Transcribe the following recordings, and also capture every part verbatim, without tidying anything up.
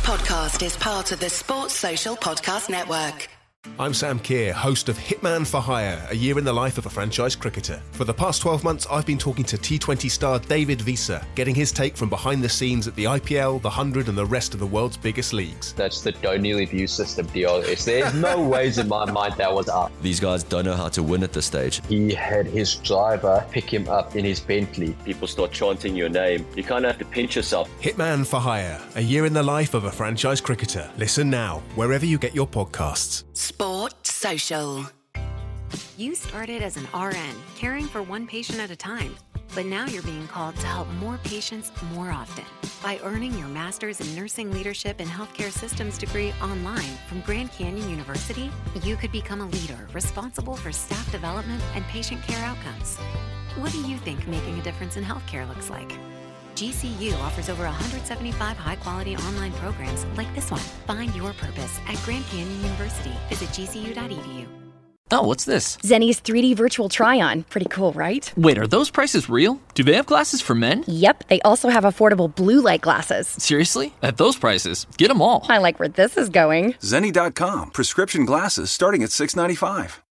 podcast is part of the Sports Social Podcast Network. I'm Sam Keir, host of Hitman for Hire, a year in the life of a franchise cricketer. For the past twelve months, I've been talking to T twenty star David Visa, getting his take from behind the scenes at the I P L, the one hundred and the rest of the world's biggest leagues. That's the don't nearly view system deal. There's no ways in my mind that was up. These guys don't know how to win at this stage. He had his driver pick him up in his Bentley. People start chanting your name. You kind of have to pinch yourself. Hitman for Hire, a year in the life of a franchise cricketer. Listen now, wherever you get your podcasts. Sport Social. You started as an R N, caring for one patient at a time. But now you're being called to help more patients more often. By earning your master's in nursing leadership and healthcare systems degree online from Grand Canyon University, you could become a leader responsible for staff development and patient care outcomes. What do you think making a difference in healthcare looks like? G C U offers over one hundred seventy-five high-quality online programs like this one. Find your purpose at Grand Canyon University. Visit G C U dot E D U. Oh, what's this? Zenni's three D virtual try-on. Pretty cool, right? Wait, are those prices real? Do they have glasses for men? Yep, they also have affordable blue light glasses. Seriously? At those prices? Get them all. I like where this is going. Zenni dot com. Prescription glasses starting at six dollars and ninety-five cents.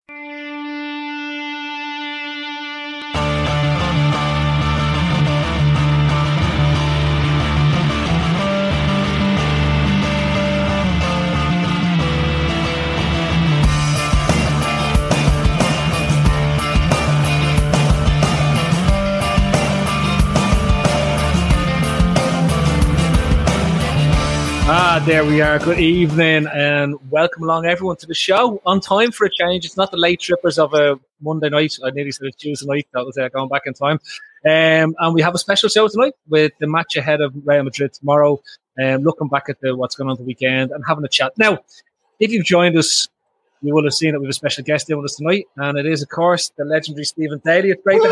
Ah, there we are. Good evening and welcome along everyone to the show. On time for a change. It's not the late trippers of a Monday night. I nearly said it's Tuesday night. That was uh, going back in time. Um, and we have a special show tonight with the match ahead of Real Madrid tomorrow. Um, looking back at the, what's going on the weekend and having a chat. Now, if you've joined us, you will have seen that we have a special guest in with us tonight. And it is, of course, the legendary Stephen Daly. It's great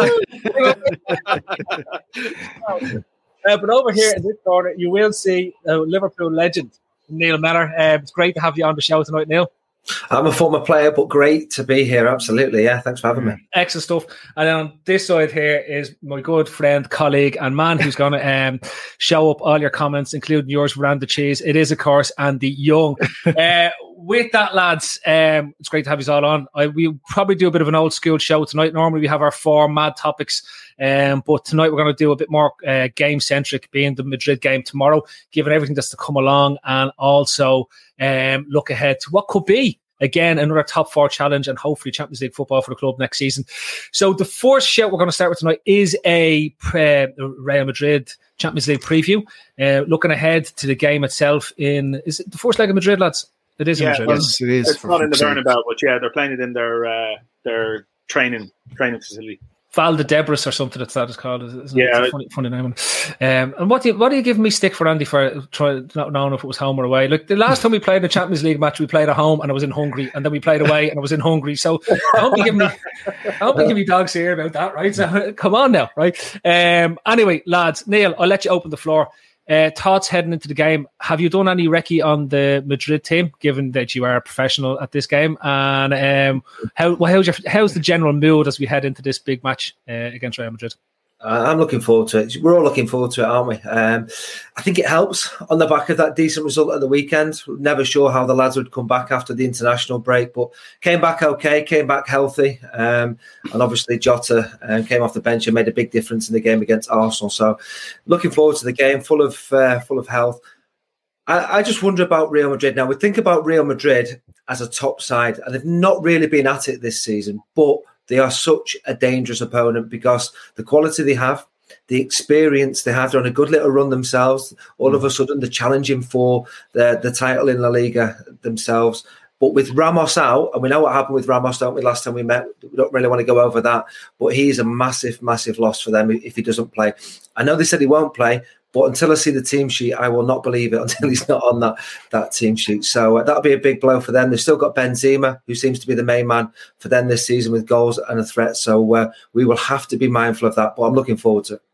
to have you. Uh, but over here in this corner, you will see a Liverpool legend, Neil Mellor. Uh, it's great to have you on the show tonight, Neil. I'm a former player, but great to be here. Absolutely, yeah. Thanks for having me. Excellent stuff. And then on this side here is my good friend, colleague, and man who's going to um, show up all your comments, including yours, Miranda Cheese. It is, of course, Andy Young. uh, with that, lads, um, it's great to have you all on. I, we'll probably do a bit of an old school show tonight. Normally we have our four mad topics, um, but tonight we're going to do a bit more uh, game-centric, being the Madrid game tomorrow, given everything that's to come along, and also um, look ahead to what could be, again, another top four challenge and hopefully Champions League football for the club next season. So the first show we're going to start with tonight is a uh, Real Madrid Champions League preview. Uh, looking ahead to the game itself in, is it the first leg of Madrid, lads? It is in yeah, Madrid. Yes, it is. It's not in the Bernabeu, but yeah, they're playing it in their uh, their training training facility. Val de Debris or something that's that is called. Isn't yeah, it? It's a funny, funny name. Um, and what do you what do you give me stick for, Andy, for trying not knowing if it was home or away? Like the last time we played a Champions League match, we played at home and I was in Hungary, and then we played away and I was in Hungary. So I hope you give me, I hope you give me dogs here about that, right? So come on now, right? Um, anyway, lads, Neil, I'll let you open the floor. Uh, thoughts heading into the game. Have you done any recce on the Madrid team, given that you are a professional at this game? And um, how well, how's, your, how's the general mood as we head into this big match uh, against Real Madrid? Uh, I'm looking forward to it. We're all looking forward to it, aren't we? Um, I think it helps on the back of that decent result at the weekend. Never sure how the lads would come back after the international break, but came back okay, came back healthy. Um, and obviously Jota uh, came off the bench and made a big difference in the game against Arsenal. So looking forward to the game, full of uh, full of health. I, I just wonder about Real Madrid. Now, we think about Real Madrid as a top side, and they've not really been at it this season, but they are such a dangerous opponent because the quality they have, the experience they have, they're on a good little run themselves. All of a sudden, they're challenging for the, the title in La Liga themselves. But with Ramos out, and we know what happened with Ramos, don't we, last time we met? We don't really want to go over that. But he's a massive, massive loss for them if he doesn't play. I know they said he won't play, but until I see the team sheet, I will not believe it until he's not on that, that team sheet. So uh, that'll be a big blow for them. They've still got Benzema, who seems to be the main man for them this season with goals and a threat. So uh, we will have to be mindful of that. But I'm looking forward to it.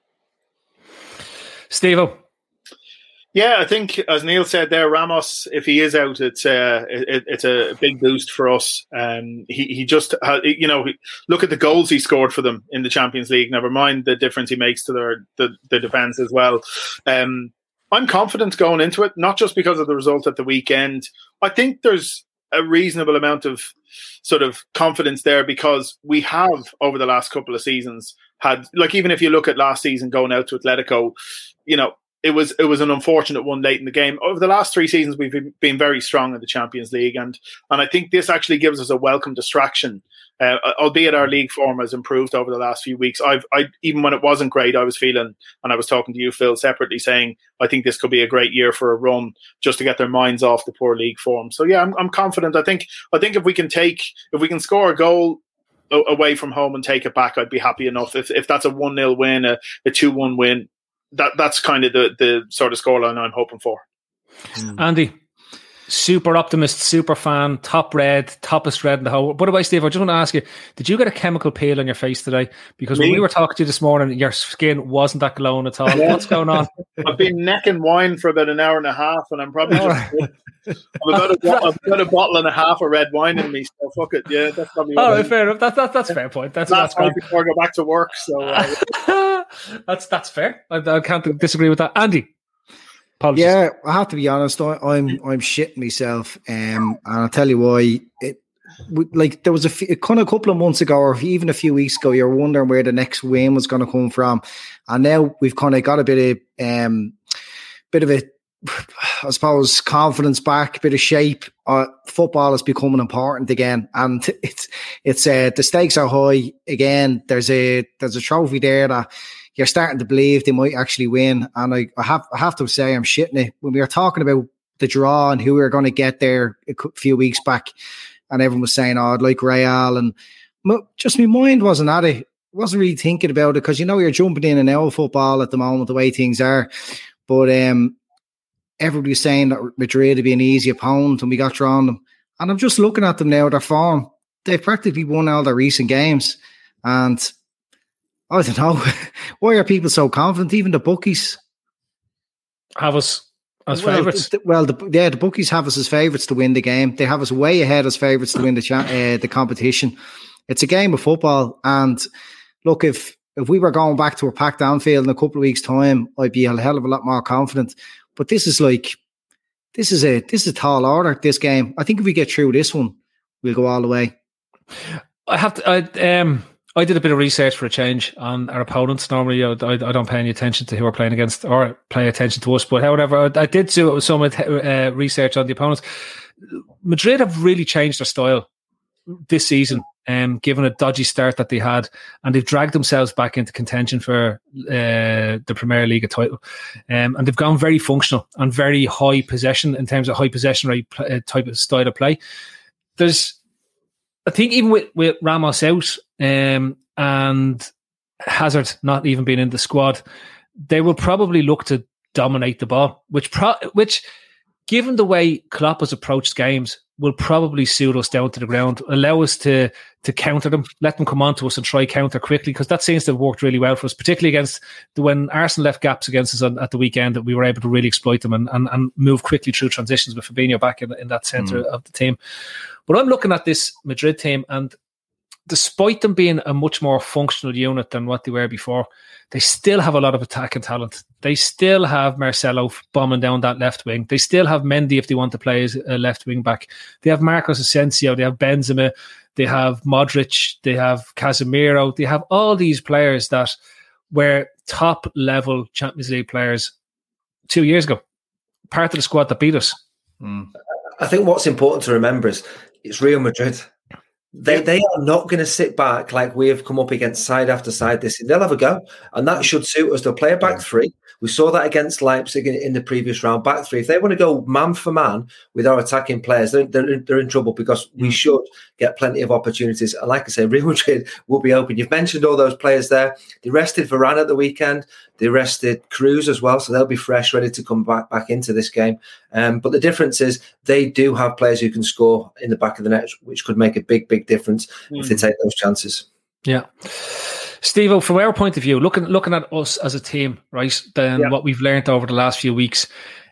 Steve-o. Yeah, I think, as Neil said there, Ramos, if he is out, it's uh, it, it's a big boost for us. Um, he he just, uh, you know, look at the goals he scored for them in the Champions League. Never mind the difference he makes to their the, the defence as well. Um, I'm confident going into it, not just because of the result at the weekend. I think there's a reasonable amount of sort of confidence there because we have, over the last couple of seasons, had, like, even if you look at last season going out to Atletico, you know, it was it was an unfortunate one late in the game. Over the last three seasons, we've been, been very strong in the Champions League, and and I think this actually gives us a welcome distraction. Uh, albeit our league form has improved over the last few weeks. I've, I even when it wasn't great, I was feeling, and I was talking to you, Phil, separately, saying I think this could be a great year for a run, just to get their minds off the poor league form. So yeah, I'm, I'm confident. I think I think if we can take if we can score a goal away from home and take it back, I'd be happy enough. If if that's a one nil win, a, a two one win. That that's kind of the, the sort of scoreline I'm hoping for. Andy, super optimist, super fan, top red, toppest red in the whole. By the way, Steve, I just want to ask you, did you get a chemical peel on your face today? Because Me? when we were talking to you this morning, your skin wasn't that glowing at all. What's going on? I've been necking wine for about an hour and a half, and I'm probably just I've about, a, I've about a bottle and a half of red wine in me, so fuck it. Yeah, that's probably all right, fair enough. That, that, that's a fair point. That's, that's, that's before I go back to work. So uh, that's that's fair. I, I can't disagree with that. Andy? Apologies. Yeah, I have to be honest. I, I'm I'm shitting myself, um, and I'll tell you why. It like there was a, few, kind of a couple of months ago, or even a few weeks ago, you were wondering where the next win was going to come from, and now we've kind of got a bit of um, bit of a, I suppose, confidence back, a bit of shape. Uh, football is becoming important again, and it's it's uh, the stakes are high again. There's a there's a trophy there that you're starting to believe they might actually win. And I, I have I have to say I'm shitting it. When we were talking about the draw and who we were going to get there a few weeks back, and everyone was saying, oh, I'd like Real. And just my mind wasn't at it. Wasn't really thinking about it because, you know, you're jumping in and out of football at the moment, the way things are. But um, everybody was saying that Madrid would be an easy opponent and we got drawn them. And I'm just looking at them now, their form. They've practically won all their recent games. And I don't know. Why are people so confident? Even the bookies have us as well, favourites. The, well, the, yeah, the bookies have us as favourites to win the game. They have us way ahead as favourites to win the cha- uh, the competition. It's a game of football. And look, if if we were going back to a packed Anfield in a couple of weeks' time, I'd be a hell of a lot more confident. But this is like, this is a this is a tall order, this game. I think if we get through this one, we'll go all the way. I have to... I, um... I did a bit of research for a change on our opponents. Normally, I, I don't pay any attention to who we're playing against or pay attention to us. But however, I, I did do some uh, research on the opponents. Madrid have really changed their style this season, um, given a dodgy start that they had. And they've dragged themselves back into contention for uh, the Premier League title. Um, and they've gone very functional and very high possession in terms of high possession rate uh, type of style of play. There's I think even with, with Ramos out um, and Hazard not even being in the squad, they will probably look to dominate the ball, which, pro- which given the way Klopp has approached games, will probably suit us down to the ground, allow us to to counter them, let them come on to us and try counter quickly, because that seems to have worked really well for us, particularly against the, when Arsenal left gaps against us on, at the weekend, that we were able to really exploit them and, and, and move quickly through transitions with Fabinho back in, in that centre mm. of the team. But I'm looking at this Madrid team, and despite them being a much more functional unit than what they were before, they still have a lot of attacking talent. They still have Marcelo bombing down that left wing. They still have Mendy if they want to play as a left wing back. They have Marcos Asensio. They have Benzema. They have Modric. They have Casemiro. They have all these players that were top level Champions League players two years ago. Part of the squad that beat us. Mm. I think what's important to remember is it's Real Madrid. They they are not going to sit back like we have come up against side after side this. They'll have a go, and that should suit us. They'll play a back three. We saw that against Leipzig in, in the previous round, back three. If they want to go man for man with our attacking players, they're, they're, they're in trouble, because we should get plenty of opportunities. And like I say, Real Madrid will be open. You've mentioned all those players there. They rested Varane at the weekend. They rested Cruz as well, so they'll be fresh, ready to come back, back into this game. Um, but the difference is they do have players who can score in the back of the net, which could make a big, big difference mm. if they take those chances. Yeah. Steve, from our point of view, looking looking at us as a team, right, then yeah. what we've learned over the last few weeks,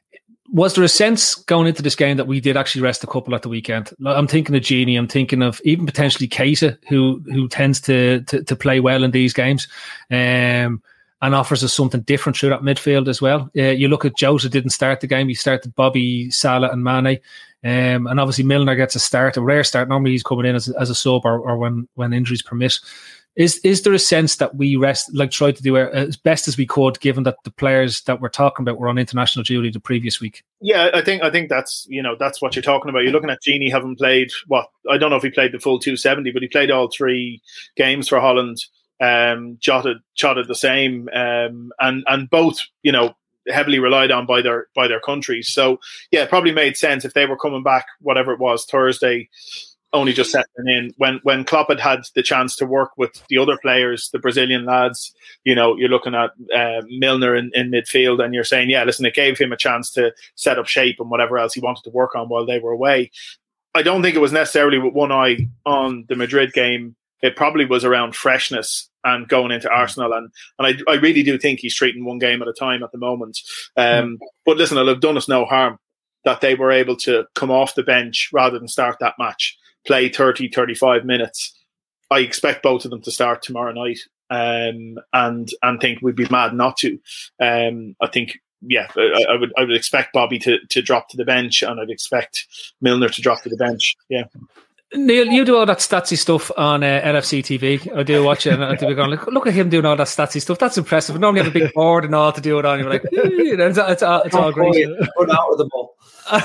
was there a sense going into this game that we did actually rest a couple at the weekend? I'm thinking of Gini, I'm thinking of even potentially Keita, who who tends to, to to play well in these games. Um, and offers us something different through that midfield as well. Uh, you look at Jota didn't start the game. He started Bobby, Salah and Mane. Um, and obviously Milner gets a start, a rare start. Normally he's coming in as, as a sub or, or when, when injuries permit. Is is there a sense that we rest, like try to do our, as best as we could, given that the players that we're talking about were on international duty the previous week? Yeah, I think I think that's you know that's what you're talking about. You're looking at Gini having played what I don't know if he played the full two seventy, but he played all three games for Holland. Um, Jota, Jota the same, um, and and both you know heavily relied on by their by their countries. So yeah, it probably made sense if they were coming back, whatever it was, Thursday, only just settling in. When when Klopp had had the chance to work with the other players, the Brazilian lads, you know, you're looking at uh, Milner in, in midfield, and you're saying, yeah, listen, it gave him a chance to set up shape and whatever else he wanted to work on while they were away. I don't think it was necessarily with one eye on the Madrid game. It probably was around freshness and going into Arsenal. And, and I, I really do think he's treating one game at a time at the moment. Um, but listen, it'll have done us no harm that they were able to come off the bench rather than start that match, play thirty, thirty-five minutes. I expect both of them to start tomorrow night um, and and think we'd be mad not to. Um, I think, yeah, I, I would I would expect Bobby to, to drop to the bench, and I'd expect Milner to drop to the bench. Yeah. Neil, you do all that statsy stuff on uh, L F C T V. I do watch it, and I'll be going, look, look at him doing all that statsy stuff. That's impressive. We normally have a big board and all to do it on. You're like, you know, it's, it's, all, it's all great. Put out of the ball.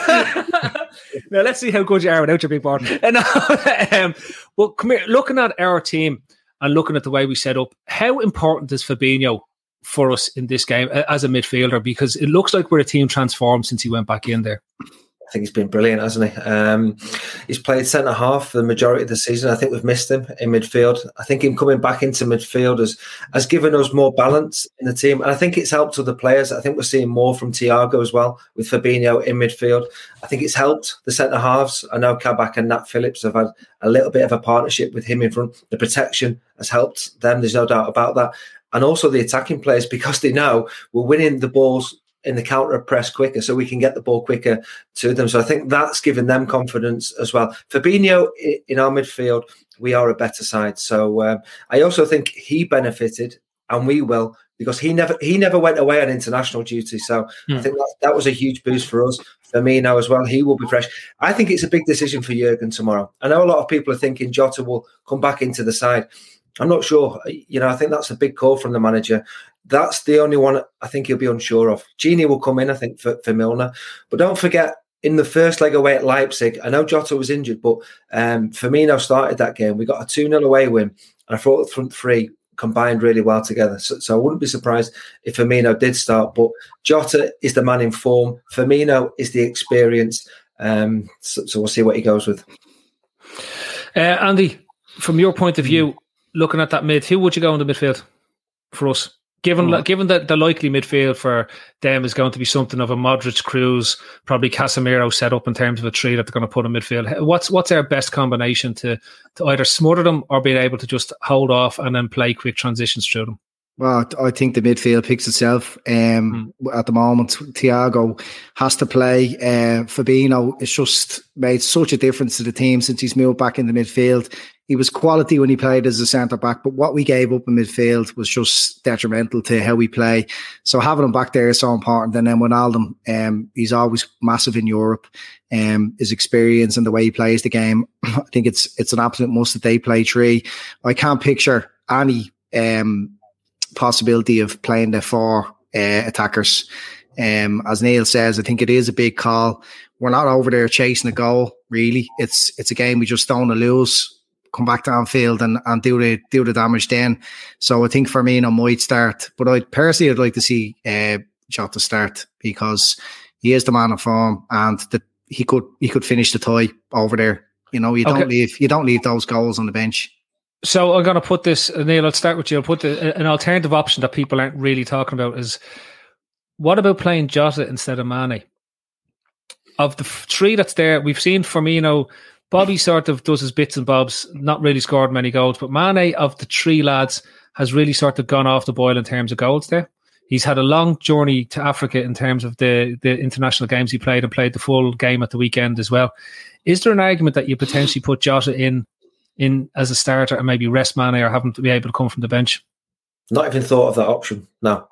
Now let's see how good you are without your big board. And, um, well, come here. Looking at our team and looking at the way we set up, how important is Fabinho for us in this game as a midfielder? Because it looks like we're a team transformed since he went back in there. I think he's been brilliant, hasn't he? Um, he's played centre half for the majority of the season. I think we've missed him in midfield. I think him coming back into midfield has, has given us more balance in the team. And I think it's helped other players. I think we're seeing more from Thiago as well with Fabinho in midfield. I think it's helped the centre halves. I know Kabak and Nat Phillips have had a little bit of a partnership with him in front. The protection has helped them. There's no doubt about that. And also the attacking players, because they know we're winning the balls in the counter press quicker, so we can get the ball quicker to them. So I think that's given them confidence as well. Fabinho in our midfield, we are a better side. So um, I also think he benefited, and we will, because he never he never went away on international duty. So mm. I think that, that was a huge boost for us. Firmino as well, he will be fresh. I think it's a big decision for Jurgen tomorrow. I know a lot of people are thinking Jota will come back into the side. I'm not sure. You know, I think that's a big call from the manager. That's the only one I think he'll be unsure of. Gini will come in, I think, for, for Milner. But don't forget, in the first leg away at Leipzig, I know Jota was injured, but um, Firmino started that game. We got a two nil away win, and I thought the front three combined really well together. So, so I wouldn't be surprised if Firmino did start. But Jota is the man in form. Firmino is the experience. Um, so, so we'll see what he goes with. Uh, Andy, from your point of view, looking at that mid, who would you go in the midfield for us? Given oh. given that the likely midfield for them is going to be something of a Modric, Cruz, probably Casemiro set up in terms of a three that they're going to put in midfield. What's what's our best combination to, to either smother them or being able to just hold off and then play quick transitions through them? Well, I think the midfield picks itself. Um, mm. At the moment, Thiago has to play. Uh, Fabinho has just made such a difference to the team since he's moved back in the midfield. He was quality when he played as a centre-back, but what we gave up in midfield was just detrimental to how we play. So having him back there is so important. And then Wijnaldum, um, he's always massive in Europe. Um, his experience and the way he plays the game, I think it's it's an absolute must that they play three. I can't picture any um, possibility of playing the four uh, attackers. Um, as Neil says, I think it is a big call. We're not over there chasing a goal, really. It's it's a game we just don't want to lose. Come back to Anfield and, and do the do the damage then. So I think Firmino might start, but I personally would like to see uh, Jota start because he is the man of form and the, he could he could finish the tie over there. You know, you okay. don't leave you don't leave those goals on the bench. So I'm going to put this, Neil. I'll start with you. I'll put the, an alternative option that people aren't really talking about is what about playing Jota instead of Mane? Of the three that's there, we've seen Firmino. Bobby sort of does his bits and bobs, not really scored many goals, but Mane of the three lads has really sort of gone off the boil in terms of goals there. He's had a long journey to Africa in terms of the, the international games he played and played the full game at the weekend as well. Is there an argument that you potentially put Jota in in as a starter and maybe rest Mane or have him to be able to come from the bench? Not even thought of that option. No.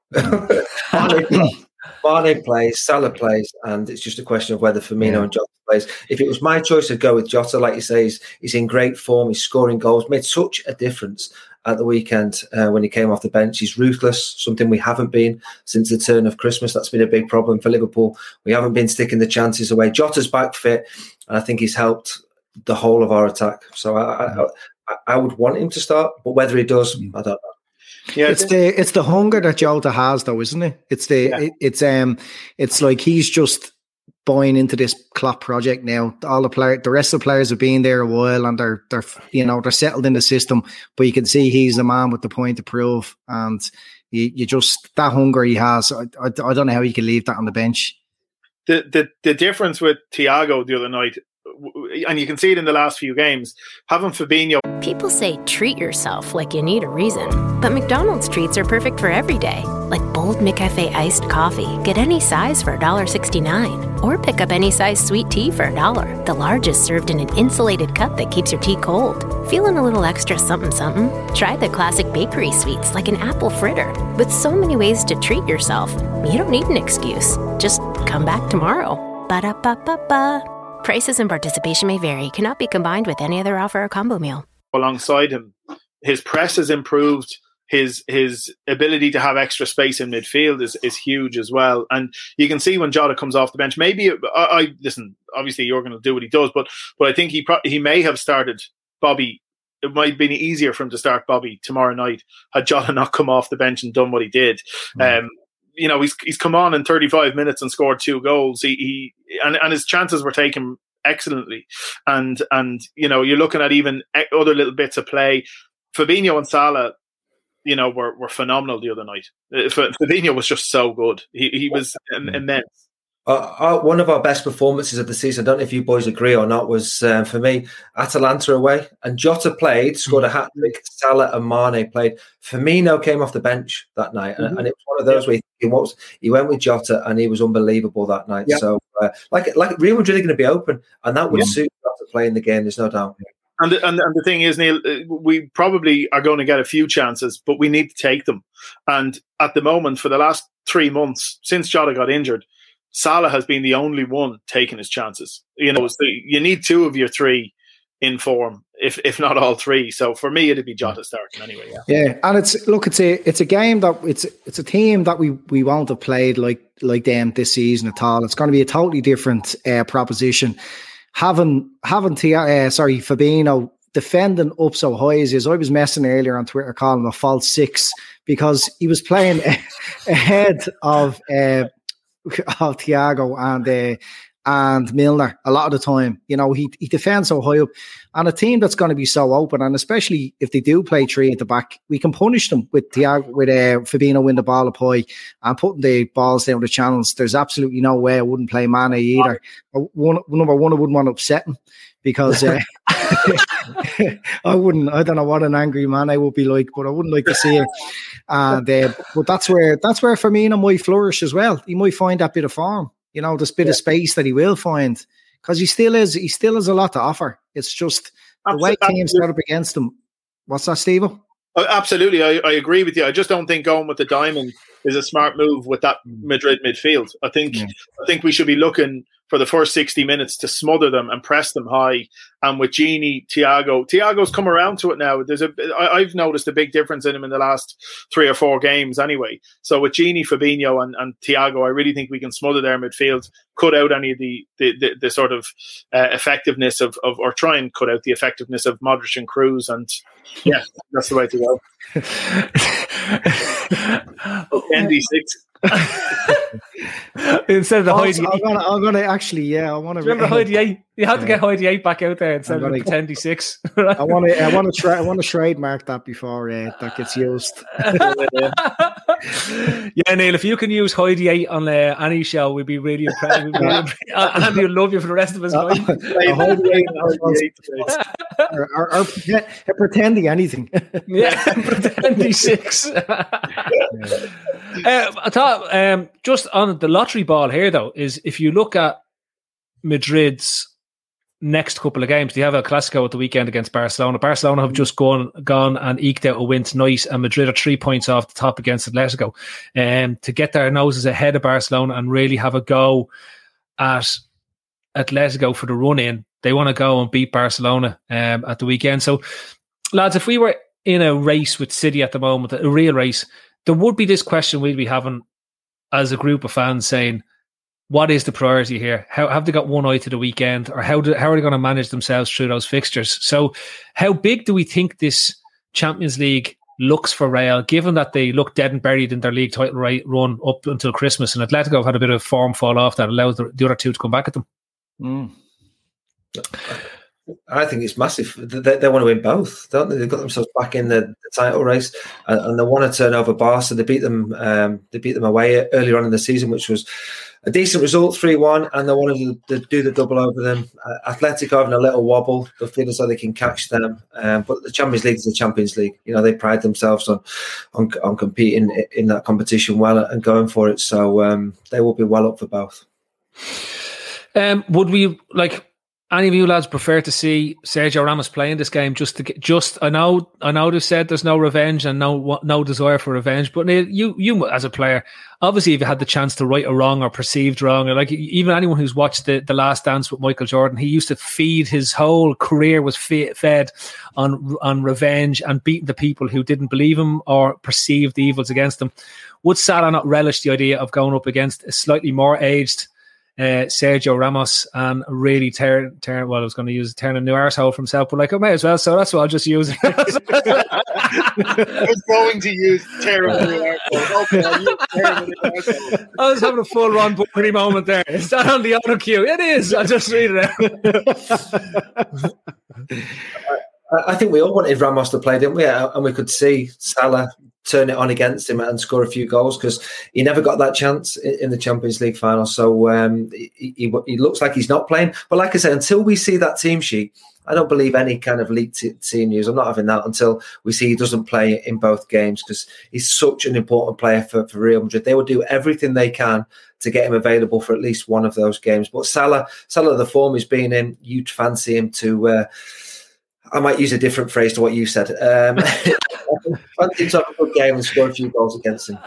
Mane plays, Salah plays, and it's just a question of whether Firmino yeah. and Jota plays. If it was my choice, I'd go with Jota. Like you say, he's, he's in great form. He's scoring goals. Made such a difference at the weekend uh, when he came off the bench. He's ruthless, something we haven't been since the turn of Christmas. That's been a big problem for Liverpool. We haven't been sticking the chances away. Jota's back fit, and I think he's helped the whole of our attack. So I, I, I, I would want him to start, but whether he does, I don't know. Yeah, it's the it's the hunger that Jota has, though, isn't it? It's the yeah. it, it's um it's like he's just buying into this Klopp project now. All the player, the rest of the players have been there a while, and they're they're you know they're settled in the system. But you can see he's the man with the point to prove, and you, you just that hunger he has. I, I I don't know how he can leave that on the bench. The the the difference with Thiago the other night, and you can see it in the last few games, having Fabinho. People say treat yourself like you need a reason, but McDonald's treats are perfect for every day. Like bold McCafe iced coffee. Get any size for one dollar sixty-nine. Or pick up any size sweet tea for a dollar. The largest served in an insulated cup that keeps your tea cold. Feeling a little extra something something? Try the classic bakery sweets like an apple fritter. With so many ways to treat yourself, you don't need an excuse. Just come back tomorrow. Ba-da-ba-ba-ba. Prices and participation may vary. Cannot be combined with any other offer or combo meal. Alongside him, his press has improved. His his ability to have extra space in midfield is, is huge as well. And you can see when Jota comes off the bench, maybe I, I listen. Obviously, you're going to do what he does, but but I think he pro- he may have started Bobby. It might have been easier for him to start Bobby tomorrow night had Jota not come off the bench and done what he did. Mm. Um, you know, he's he's come on in thirty-five minutes and scored two goals. He, he and, and his chances were taken excellently. And, and you know, you're looking at even other little bits of play. Fabinho and Salah, you know, were, were phenomenal the other night. Fabinho was just so good. He, he was immense. Uh, our, one of our best performances of the season, I don't know if you boys agree or not, was um, for me Atalanta away. And Jota played, scored a hat trick. Salah and Mane played. Firmino came off the bench that night, and, mm-hmm. and it was one of those yeah. where he, was, he went with Jota, and he was unbelievable that night. Yeah. So, uh, like, like Real Madrid are going to be open, and that would yeah. suit Jota playing the game. There's no doubt. And the, and, the, and the thing is, Neil, we probably are going to get a few chances, but we need to take them. And at the moment, for the last three months since Jota got injured, Salah has been the only one taking his chances. You know, so you need two of your three in form, if if not all three. So for me, it'd be Jota starting anyway. Yeah, yeah. And it's look, it's a it's a game that it's it's a team that we we won't have played like like them this season at all. It's going to be a totally different uh, proposition. Having having uh, sorry Fabinho defending up so high as he is, I was messing earlier on Twitter calling him a false six because he was playing ahead of. Uh, of Thiago and uh, and Milner a lot of the time. You know, he he defends so high up, and a team that's going to be so open, and especially if they do play three at the back, we can punish them with Thiago, with uh, Fabinho win the ball up high and putting the balls down the channels. There's absolutely no way I wouldn't play Mane either. One, number one, I wouldn't want to upset him because uh, I wouldn't. I don't know what an angry man I would be like, but I wouldn't like to see it. And uh, but that's where that's where Firmino might flourish as well. He might find that bit of form, you know, this bit yeah. of space that he will find because he still is. He still has a lot to offer. It's just the way teams start up against him. What's that, Steve? Oh, absolutely, I, I agree with you. I just don't think going with the diamond is a smart move with that Madrid midfield. I think yeah. I think we should be looking for the first sixty minutes to smother them and press them high. And with Gini, Thiago, Thiago's come around to it now. There's a, I, I've noticed a big difference in him in the last three or four games anyway. So with Gini, Fabinho and, and Thiago, I really think we can smother their midfield, cut out any of the, the, the, the sort of uh, effectiveness of, of, or try and cut out the effectiveness of Modric and Kroos. And yeah, that's the way to go. N D six. Instead of the Heidi, I'm gonna, I'm gonna actually, yeah, I want to remember Heidi eight. You have to get Heidi eight back out there instead of the D six. Right? I want to, I want to try, I want to trademark that before uh, that gets used. Yeah, Neil, if you can use Heidi eight on uh, any show, we'd be really impressed. We'd be really impressed. Andy would love you for the rest of his life. or, or, or pretend, pretending anything. Yeah, pretending six. Uh, I thought um, just on the lottery ball here, though, is if you look at Madrid's next couple of games. They have El Clasico at the weekend against Barcelona. Barcelona have just gone gone and eked out a win tonight, and Madrid are three points off the top against Atletico. Um, to get their noses ahead of Barcelona and really have a go at Atletico for the run-in, they want to go and beat Barcelona um, at the weekend. So, lads, if we were in a race with City at the moment, a real race, there would be this question we'd be having as a group of fans saying, what is the priority here? How have they got one eye to the weekend, or how do, how are they going to manage themselves through those fixtures? So how big do we think this Champions League looks for Real, given that they look dead and buried in their league title run up until Christmas, and Atletico have had a bit of form fall off that allows the, the other two to come back at them? Mm. I think it's massive. They, they want to win both, don't they? They've got themselves back in the, the title race, and, and they want to turn over Barca. They beat them. Um, they beat them away earlier on in the season, which was a decent result, three one, and they wanted to, to do the double over them. Uh, Atletico having a little wobble. They feel as though they can catch them. Um, but the Champions League is the Champions League. You know, they pride themselves on on, on competing in that competition well and going for it. So um, they will be well up for both. Um, would we like? Any of you lads prefer to see Sergio Ramos playing this game? Just to get, just I know, I know they've said there's no revenge and no no desire for revenge, but you you as a player, obviously, if you had the chance to right a wrong or perceived wrong, or like even anyone who's watched the, the Last Dance with Michael Jordan, he used to feed his whole career was fe- fed on on revenge and beating the people who didn't believe him or perceived the evils against him. Would Salah not relish the idea of going up against a slightly more aged Uh, Sergio Ramos and really tear, tear, well, I was going to use turn a new arsehole for himself, but like, I may as well, so that's what I'll just use. I was going to use tear a new arsehole. Okay, I'll use tear a new arsehole. I was having a full Ron Burgundy moment there. Is that on the auto cue? It is. I'll just read it out. I think we all wanted Ramos to play, didn't we? And we could see Salah turn it on against him and score a few goals, because he never got that chance in the Champions League final. So um, he, he, he looks like he's not playing. But like I said, until we see that team sheet, I don't believe any kind of leaked team news. I'm not having that until we see he doesn't play in both games, because he's such an important player for, for Real Madrid. They will do everything they can to get him available for at least one of those games. But Salah, Salah, the form he's been in, you'd fancy him to... Uh, I might use a different phrase to what you said. Um, fancy him to have a good game and score a few goals against him.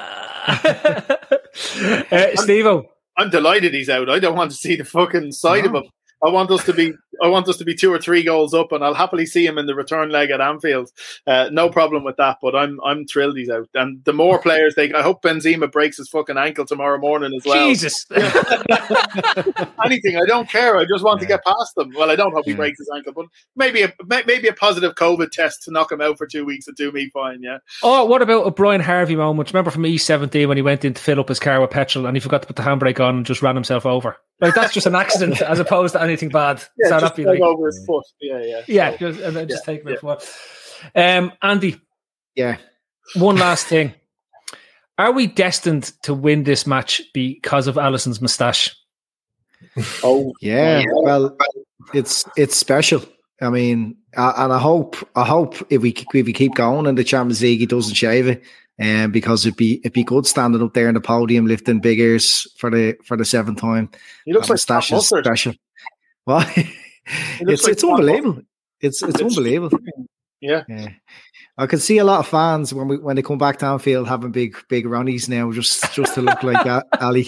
uh, Steve-O. I'm delighted he's out. I don't want to see the fucking side no. of him. I want us to be I want us to be two or three goals up, and I'll happily see him in the return leg at Anfield. Uh, no problem with that, but I'm I'm thrilled he's out. And the more players they I hope Benzema breaks his fucking ankle tomorrow morning as well. Jesus. Anything, I don't care. I just want yeah. to get past them. Well, I don't hope he yeah. breaks his ankle, but maybe a maybe a positive COVID test to knock him out for two weeks would do me fine, yeah. Oh, what about a Brian Harvey moment? Remember from E seventeen when he went in to fill up his car with petrol and he forgot to put the handbrake on and just ran himself over? Like, that's just an accident as opposed to anything bad. Yeah, so just like, over his foot. Yeah, yeah. Yeah, so, just, and then just yeah, take him yeah. foot. Um, Andy. Yeah. One last thing. Are we destined to win this match because of Alisson's moustache? Oh, yeah. yeah. Well, it's it's special. I mean, I, and I hope I hope if we if we keep going in the Champions League, he doesn't shave it. Um, because it'd be it'd be good standing up there in the podium lifting big ears for the for the seventh time. He looks that like is special. Well, it's like it's unbelievable. It's it's, it's unbelievable. Yeah. yeah, I can see a lot of fans when we when they come back to Anfield having big big Ronnies now just just to look like that, Ali.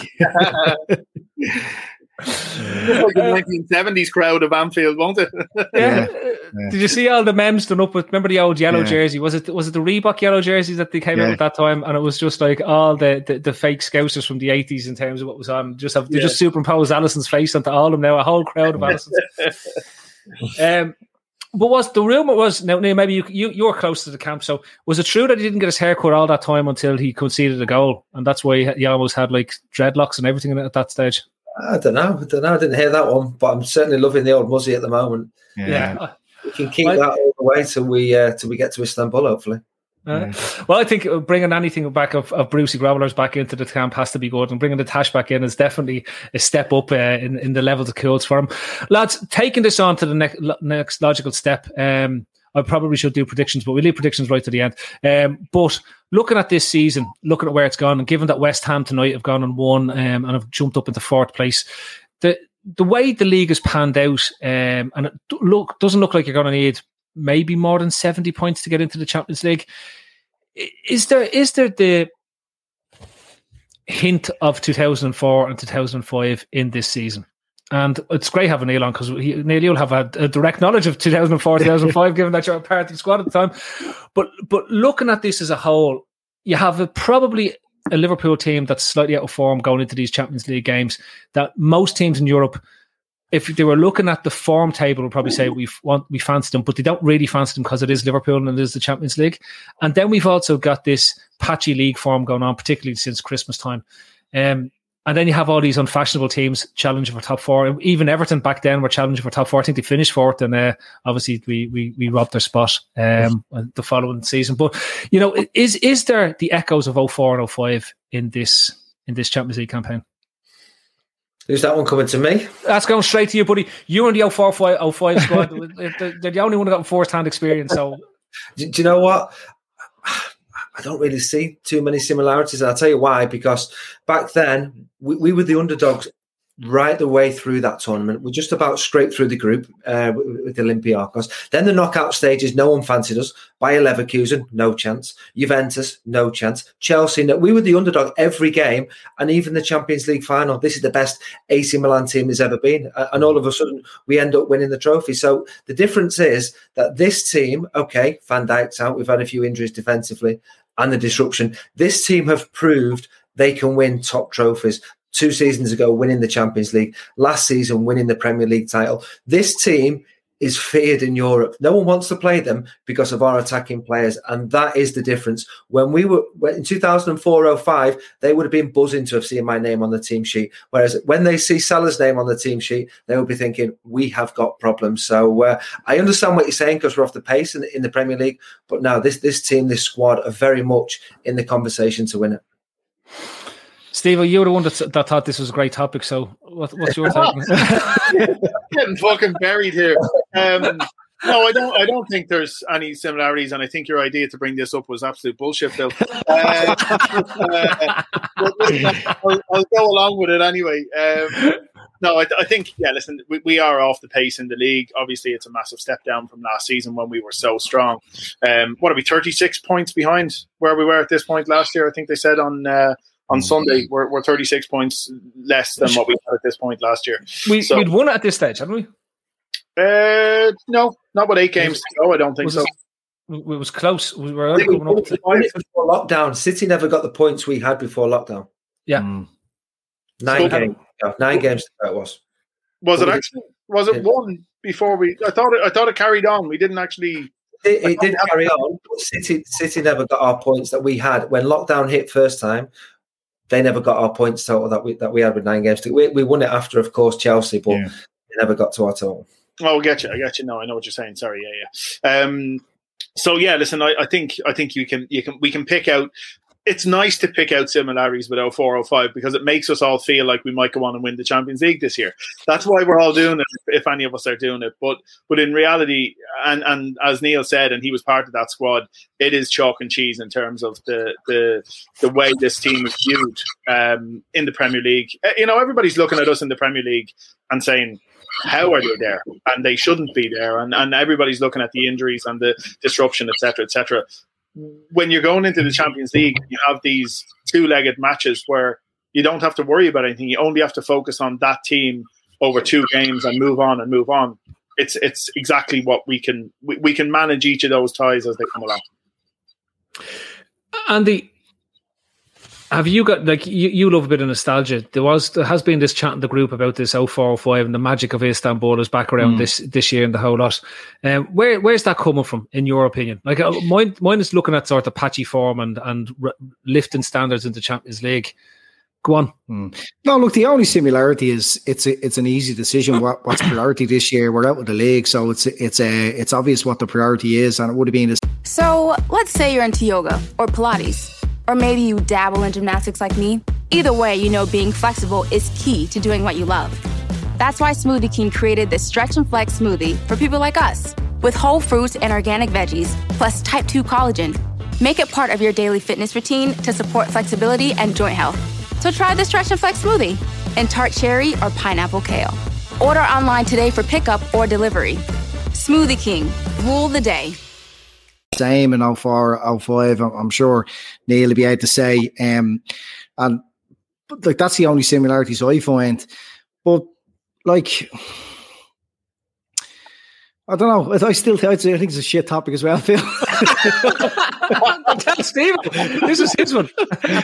Like the nineteen seventies crowd of Anfield, won't it? yeah. yeah. Did you see all the memes done up with? Remember the old yellow yeah. jersey? Was it was it the Reebok yellow jerseys that they came yeah. out at that time? And it was just like all the, the, the fake Scousers from the eighties in terms of what was on. Just have they yeah. just superimposed Alisson's face onto all of them now. A whole crowd of Alisson's. um, but was the rumor was now, now maybe you, you you were close to the camp. So was it true that he didn't get his haircut all that time until he conceded a goal, and that's why he, he almost had like dreadlocks and everything at that stage? I don't know. I don't know. I didn't hear that one, but I'm certainly loving the old Muzzy at the moment. Yeah, yeah. We can keep I, that all the way till we uh, till we get to Istanbul, hopefully. Uh, well, I think bringing anything back of, of Brucey Grovelers back into the camp has to be good, and bringing the Tash back in is definitely a step up uh, in in the levels of kills for him, lads. Taking this on to the next next logical step. Um, I probably should do predictions, but we leave predictions right to the end. Um, but looking at this season, looking at where it's gone, and given that West Ham tonight have gone and won um, and have jumped up into fourth place, the the way the league has panned out, um, and it look doesn't look like you're going to need maybe more than seventy points to get into the Champions League. Is there is there the hint of two thousand four and two thousand five in this season? And it's great having Neil on, because Neil, you'll have a, a direct knowledge of two thousand four, two thousand five, given that you're a part of the squad at the time. But but looking at this as a whole, you have a, probably a Liverpool team that's slightly out of form going into these Champions League games, that most teams in Europe, if they were looking at the form table, would probably say we want we fancy them, but they don't really fancy them because it is Liverpool and it is the Champions League. And then we've also got this patchy league form going on, particularly since Christmas time. Um, and then you have all these unfashionable teams challenging for top four. Even Everton back then were challenging for top four. I think they finished fourth, and uh, obviously we we we robbed their spot um, the following season. But you know, is is there the echoes of oh four and oh five in this in this Champions League campaign? Who's that one coming to me? That's going straight to you, buddy. You and the oh four oh five squad, they're the only one who got first-hand experience. So, do, do you know what? I don't really see too many similarities. And I'll tell you why, because back then we, we were the underdogs right the way through that tournament. We just about scraped through the group uh, with, with Olympiacos. Then the knockout stages, no one fancied us. Bayer Leverkusen, no chance. Juventus, no chance. Chelsea, no. We were the underdog every game, and even the Champions League final. This is the best A C Milan team has ever been. And all of a sudden, we end up winning the trophy. So the difference is that this team, okay, Van Dijk's out. We've had a few injuries defensively and the disruption. This team have proved they can win top trophies. Two seasons ago, winning the Champions League. Last season, winning the Premier League title. This team is feared in Europe. No one wants to play them because of our attacking players, and that is the difference. When we were in two thousand four oh five, they would have been buzzing to have seen my name on the team sheet. Whereas when they see Salah's name on the team sheet, they will be thinking, we have got problems. So uh, I understand what you're saying, because we're off the pace in, in the Premier League. But now this this team, this squad are very much in the conversation to win it. Steve, you're the one that, that thought this was a great topic, so what, what's your take? Getting fucking buried here. Um, no, I don't. I don't think there's any similarities, and I think your idea to bring this up was absolute bullshit, Phil. Uh, uh, but listen, I'll, I'll go along with it anyway. Um, no, I, I think yeah. Listen, we, we are off the pace in the league. Obviously, it's a massive step down from last season when we were so strong. Um, what are we? thirty-six points behind where we were at this point last year. I think they said on. Uh, On Sunday, we're, we're thirty-six points less than what we had at this point last year. We, so, we'd won it at this stage, hadn't we? Uh, no, not with eight games to go. I don't think was so. It, it was close. We were only coming up to before lockdown. City never got the points we had before lockdown. Yeah, mm. nine so, games. Yeah, nine games. That was. Was it actually? Was it one before we? I thought. It, I thought it carried on. We didn't actually. It, it did carry on. City, City never got our points that we had when lockdown hit first time. They never got our points total that we that we had with nine games. We, we won it after, of course, Chelsea, but yeah. They never got to our total. Oh, I get you. I get you. No, I know what you're saying. Sorry, yeah, yeah. Um, so yeah, listen, I, I think I think you can you can we can pick out. It's nice to pick out similarities with oh four oh five because it makes us all feel like we might go on and win the Champions League this year. That's why we're all doing it, if any of us are doing it. But but in reality, and, and as Neil said, and he was part of that squad, it is chalk and cheese in terms of the the, the way this team is viewed um, in the Premier League. You know, everybody's looking at us in the Premier League and saying, how are they there? And they shouldn't be there. And, and everybody's looking at the injuries and the disruption, et cetera, et cetera. When you're going into the Champions League, you have these two-legged matches where you don't have to worry about anything. You only have to focus on that team over two games and move on and move on. It's it's exactly what we can we, we can manage each of those ties as they come along. Andy, have you got like you, you love a bit of nostalgia? There was there has been this chat in the group about this oh four oh five and the magic of Istanbul is back around mm. this this year and the whole lot. Um, where where's that coming from, in your opinion? Like uh, mine, mine is looking at sort of patchy form and and r- lifting standards into Champions League. Go on. Mm. No, look, the only similarity is it's a, it's an easy decision. What, what's priority this year? We're out with the league, so it's it's a it's obvious what the priority is, and it would have been. This- so let's say you're into yoga or Pilates. Or maybe you dabble in gymnastics like me. Either way, you know being flexible is key to doing what you love. That's why Smoothie King created this Stretch and Flex smoothie for people like us. With whole fruits and organic veggies, plus type two collagen. Make it part of your daily fitness routine to support flexibility and joint health. So try the Stretch and Flex smoothie in tart cherry or pineapple kale. Order online today for pickup or delivery. Smoothie King, rule the day. Same in oh four, oh five, I'm sure Neil will be able to say. Um, and like that's the only similarities I find. But like, I don't know. I still I think it's a shit topic as well, Phil. Tell Steve, this is his one.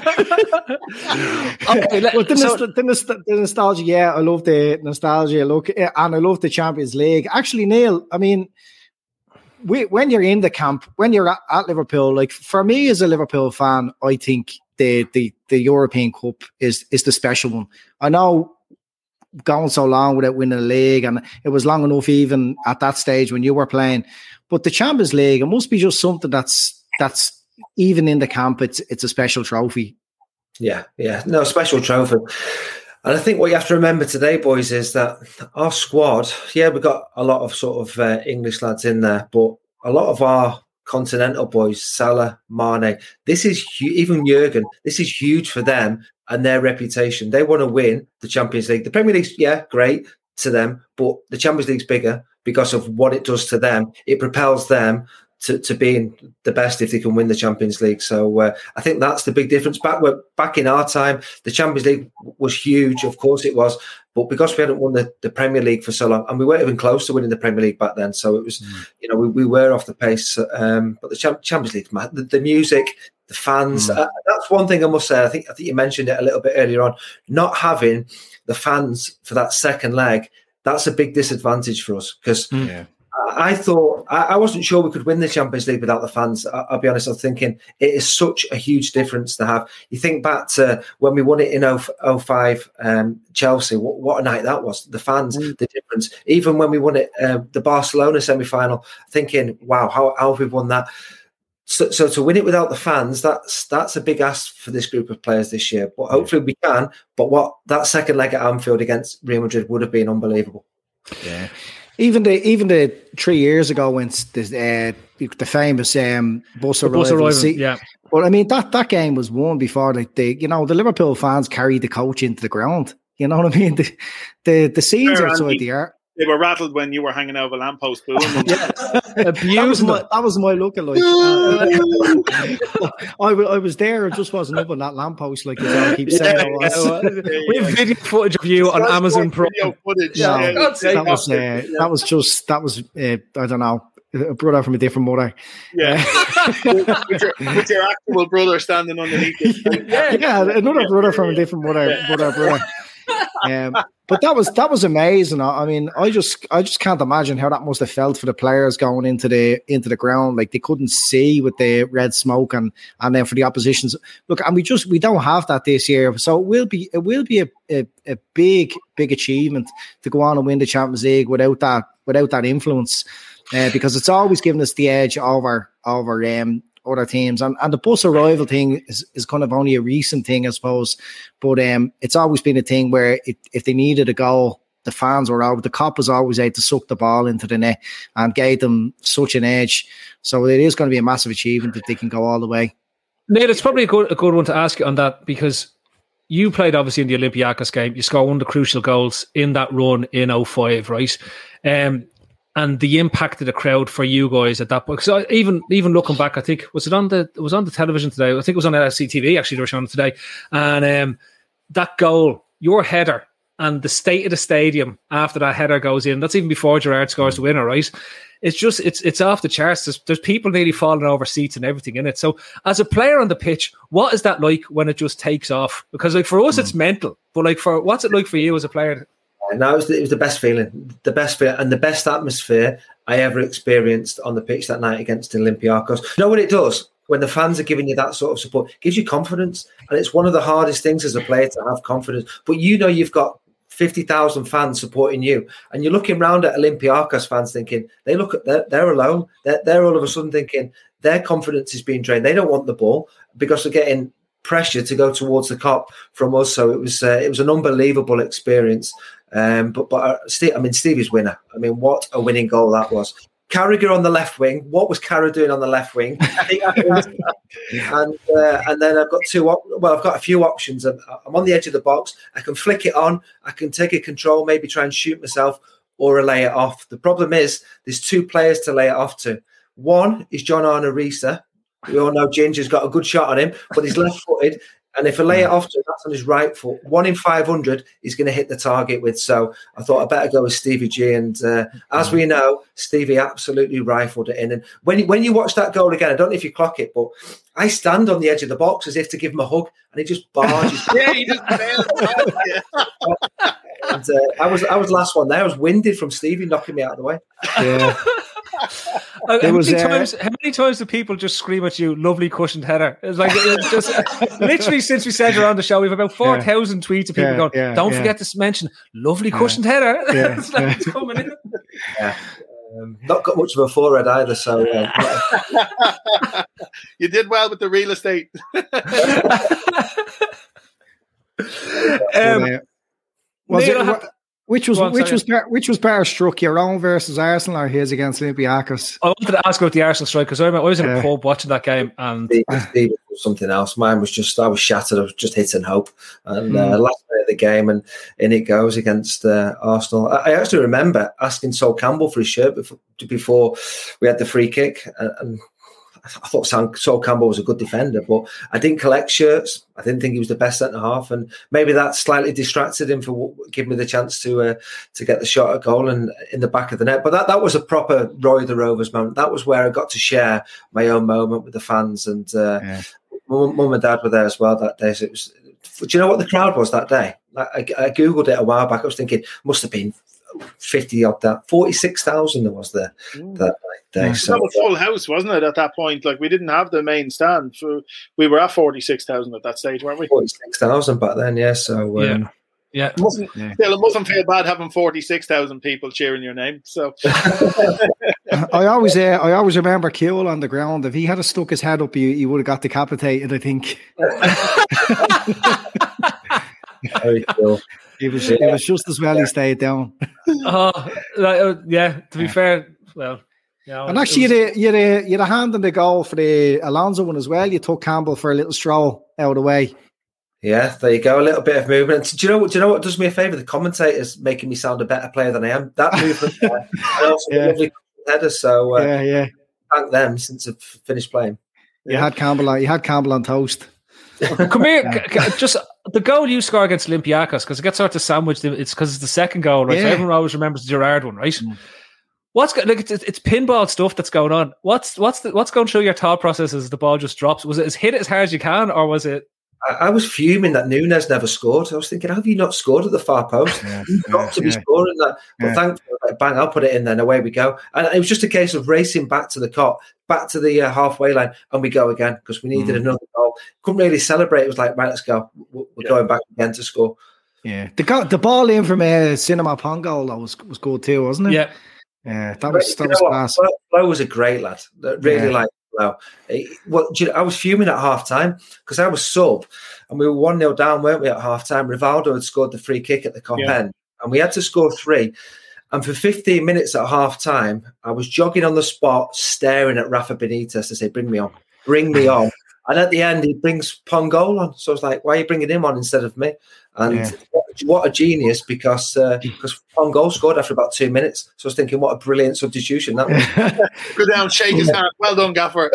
Okay, let, well, the, so, nost- the, nost- the nostalgia, yeah, I love the nostalgia. Look, and I love the Champions League. Actually, Neil, I mean, we, when you're in the camp, when you're at, at Liverpool, like for me as a Liverpool fan, I think the the the European Cup is is the special one. I know. Going so long without winning the league, and it was long enough even at that stage when you were playing. But the Champions League, it must be just something that's that's even in the camp. It's it's a special trophy. Yeah, yeah, no special trophy. And I think what you have to remember today, boys, is that our squad. Yeah, we've got a lot of sort of uh, English lads in there, but a lot of our continental boys, Salah, Mane. This is hu- even Jurgen. This is huge for them. And their reputation. They want to win the Champions League. The Premier League's, yeah, great to them, but the Champions League's bigger because of what it does to them. It propels them to, to being the best if they can win the Champions League. So uh, I think that's the big difference. Back back in our time, the Champions League was huge. Of course it was. But because we hadn't won the, the Premier League for so long, and we weren't even close to winning the Premier League back then. So it was, mm. you know, we, we were off the pace. Um, but the Champions League, the, the music, the fans, mm. uh, that's one thing I must say. I think I think you mentioned it a little bit earlier on. Not having the fans for that second leg, that's a big disadvantage for us because mm. yeah. I, I thought I, I wasn't sure we could win the Champions League without the fans. I, I'll be honest. I'm thinking it is such a huge difference to have. You think back to when we won it in oh five, um, Chelsea. What, what a night that was! The fans, mm. the difference. Even when we won it, uh, the Barcelona semi-final, thinking, "Wow, how, how have we won that?" So, so to win it without the fans, that's that's a big ask for this group of players this year. But hopefully we can. But what that second leg at Anfield against Real Madrid would have been unbelievable. Yeah, even the even the three years ago when the uh, the famous um, bus arrival. Yeah. Well, I mean that, that game was won before the, the you know the Liverpool fans carried the coach into the ground. You know what I mean? The the, the scenes Fair outside Andy. the art. They were rattled when you were hanging out of a lamppost. Yeah. that, was my, that was my look alike. uh, I, I was there. It just wasn't up on that lamppost like I keep saying. Yeah, I was. Yeah, yeah. We have video footage of you on Amazon Prime. Footage. No, yeah, that, was, uh, that was just, that was, uh, I don't know, a brother from a different mother. Yeah. with, your, with your actual brother standing underneath it. Yeah, yeah another brother from a different mother, brother, brother. Um, but that was that was amazing. I mean, I just I just can't imagine how that must have felt for the players going into the into the ground. Like they couldn't see with the red smoke, and and then for the oppositions. Look, and we just we don't have that this year. So it will be it will be a, a, a big big achievement to go on and win the Champions League without that without that influence, uh, because it's always given us the edge over over um. other teams, and, and the bus arrival thing is, is kind of only a recent thing, I suppose, but um, it's always been a thing where it, if they needed a goal, the fans were out, the cop was always out to suck the ball into the net and gave them such an edge. So it is going to be a massive achievement if they can go all the way. Neil, it's probably a good, a good one to ask you on that, because you played obviously in the Olympiacos game, you scored one of the crucial goals in that run in oh five, right? Um, and the impact of the crowd for you guys at that point. Because even even looking back, I think was it on the it was on the television today. I think it was on L F C T V actually. They were showing it today, and um, that goal, your header, and the state of the stadium after that header goes in. That's even before Gerrard scores the winner, right? It's just it's it's off the charts. There's, there's people nearly falling over seats and everything in it. So as a player on the pitch, what is that like when it just takes off? Because like for us, mm. it's mental, but like for what's it like for you as a player? No, it was, the, it was the best feeling, the best feeling, and the best atmosphere I ever experienced on the pitch that night against Olympiacos. You know what it does? When the fans are giving you that sort of support, it gives you confidence. And it's one of the hardest things as a player to have confidence. But you know you've got fifty thousand fans supporting you. And you're looking around at Olympiacos fans thinking, they look at, they're, they're alone. They're, they're all of a sudden thinking their confidence is being drained. They don't want the ball because they're getting pressure to go towards the cop from us. So it was uh, it was an unbelievable experience. Um, but but uh, Steve, I mean Stevie's winner. I mean, what a winning goal that was! Carragher on the left wing. What was Carragher doing on the left wing? and uh, and then I've got two. Op- well, I've got a few options. I'm, I'm on the edge of the box. I can flick it on. I can take a control, maybe try and shoot myself, or lay it off. The problem is there's two players to lay it off to. One is John Arne Riise. We all know Ginger's got a good shot on him, but he's left-footed. And if I lay it off to him, that's on his right foot. One in five hundred, he's going to hit the target with. So I thought I better go with Stevie G. And uh, as we know, Stevie absolutely rifled it in. And when you, when you watch that goal again, I don't know if you clock it, but I stand on the edge of the box as if to give him a hug, and he just barges. yeah, he just And uh, I was I was last one there. I was winded from Stevie knocking me out of the way. Yeah. How, how, was, many uh, times, how many times do people just scream at you, lovely cushioned header? It's like, it's just literally since we said you're on the show, we have about four thousand yeah. tweets of people yeah, going, yeah, don't yeah. forget to mention lovely cushioned yeah. header. Yeah, it's like yeah. it's coming in. Yeah. Um, not got much of a forehead either, so uh, you did well with the real estate. um, uh, was Neil, it, have, which was on, which sorry. was which was better struck, your own versus Arsenal or his against Olympiacos? I wanted to ask about the Arsenal strike because I, I was in a yeah. pub watching that game, and Steve, Steve was something else. Mine was just I was shattered. I was just hitting hope, and mm. uh, last minute of the game, and in it goes against uh, Arsenal. I, I actually remember asking Sol Campbell for his shirt before, before we had the free kick, and, and I thought Sol Campbell was a good defender, but I didn't collect shirts. I didn't think he was the best centre half, and maybe that slightly distracted him for giving me the chance to uh, to get the shot at goal and in the back of the net. But that, that was a proper Roy the Rovers moment. That was where I got to share my own moment with the fans, and uh, yeah. mum, mum and dad were there as well that day. So it was. Do you know what the crowd was that day? I, I, I googled it a while back. I was thinking must have been fifty odd, that forty-six thousand there was there mm. that day. Yeah. So that was full house, wasn't it? At that point, like we didn't have the main stand. For, we were at forty-six thousand at that stage, weren't we? Forty-six thousand back then, yeah. So um, yeah. Yeah, it mustn't, yeah. Still, it mustn't feel bad having forty-six thousand people cheering your name. So, I always, uh, I always remember Kewell on the ground. If he had stuck his head up, he, he would have got decapitated. I think. Very cool. It was, yeah. it was just as well he stayed down. Oh, uh, yeah. To be yeah. fair, well, you know, and actually, was, you, had a, you, had a, you had a hand in the goal for the Alonso one as well. You took Campbell for a little stroll out of the way. Yeah, there you go. A little bit of movement. Do you know what? Do you know what does me a favour? The commentators making me sound a better player than I am. That movement, there, and also yeah. lovely headers. So uh, yeah, yeah. Thank them since I've finished playing. You yeah. had Campbell. On, you had Campbell on toast. Come here, yeah. just the goal you score against Olympiacos, because it gets sort of sandwiched. It's because it's the second goal, right? Yeah. So everyone always remembers the Gerrard one, right? Mm. What's like it's, it's pinball stuff that's going on. What's what's the, what's going through your thought process as the ball just drops? Was it as hit it as hard as you can, or was it? I was fuming that Nunes never scored. I was thinking, how have you not scored at the far post? Yeah, You've got yeah, to be yeah. scoring that. But yeah. thankfully, bang, I'll put it in then. Away we go. And it was just a case of racing back to the cot, back to the uh, halfway line, and we go again because we needed mm. another goal. Couldn't really celebrate. It was like, right, let's go. We're yeah. going back again to score. Yeah. The, go- the ball in from uh, Cinema Pongo was, was good too, wasn't it? Yeah. Yeah, that was, that was class. Flo, Flo was a great lad. Really yeah. like Flo. Well, you know, I was fuming at half time because I was sub and we were one nil down, weren't we, at half time? Rivaldo had scored the free kick at the Cop yeah. end and we had to score three. And for fifteen minutes at half time, I was jogging on the spot, staring at Rafa Benitez to say, bring me on, bring me on. And at the end, he brings Pongo on. So I was like, why are you bringing him on instead of me? And yeah. what, what a genius, because uh, because Pongo scored after about two minutes. So I was thinking, what a brilliant substitution that was. Go down, shake his hand. Well done, Gaffer.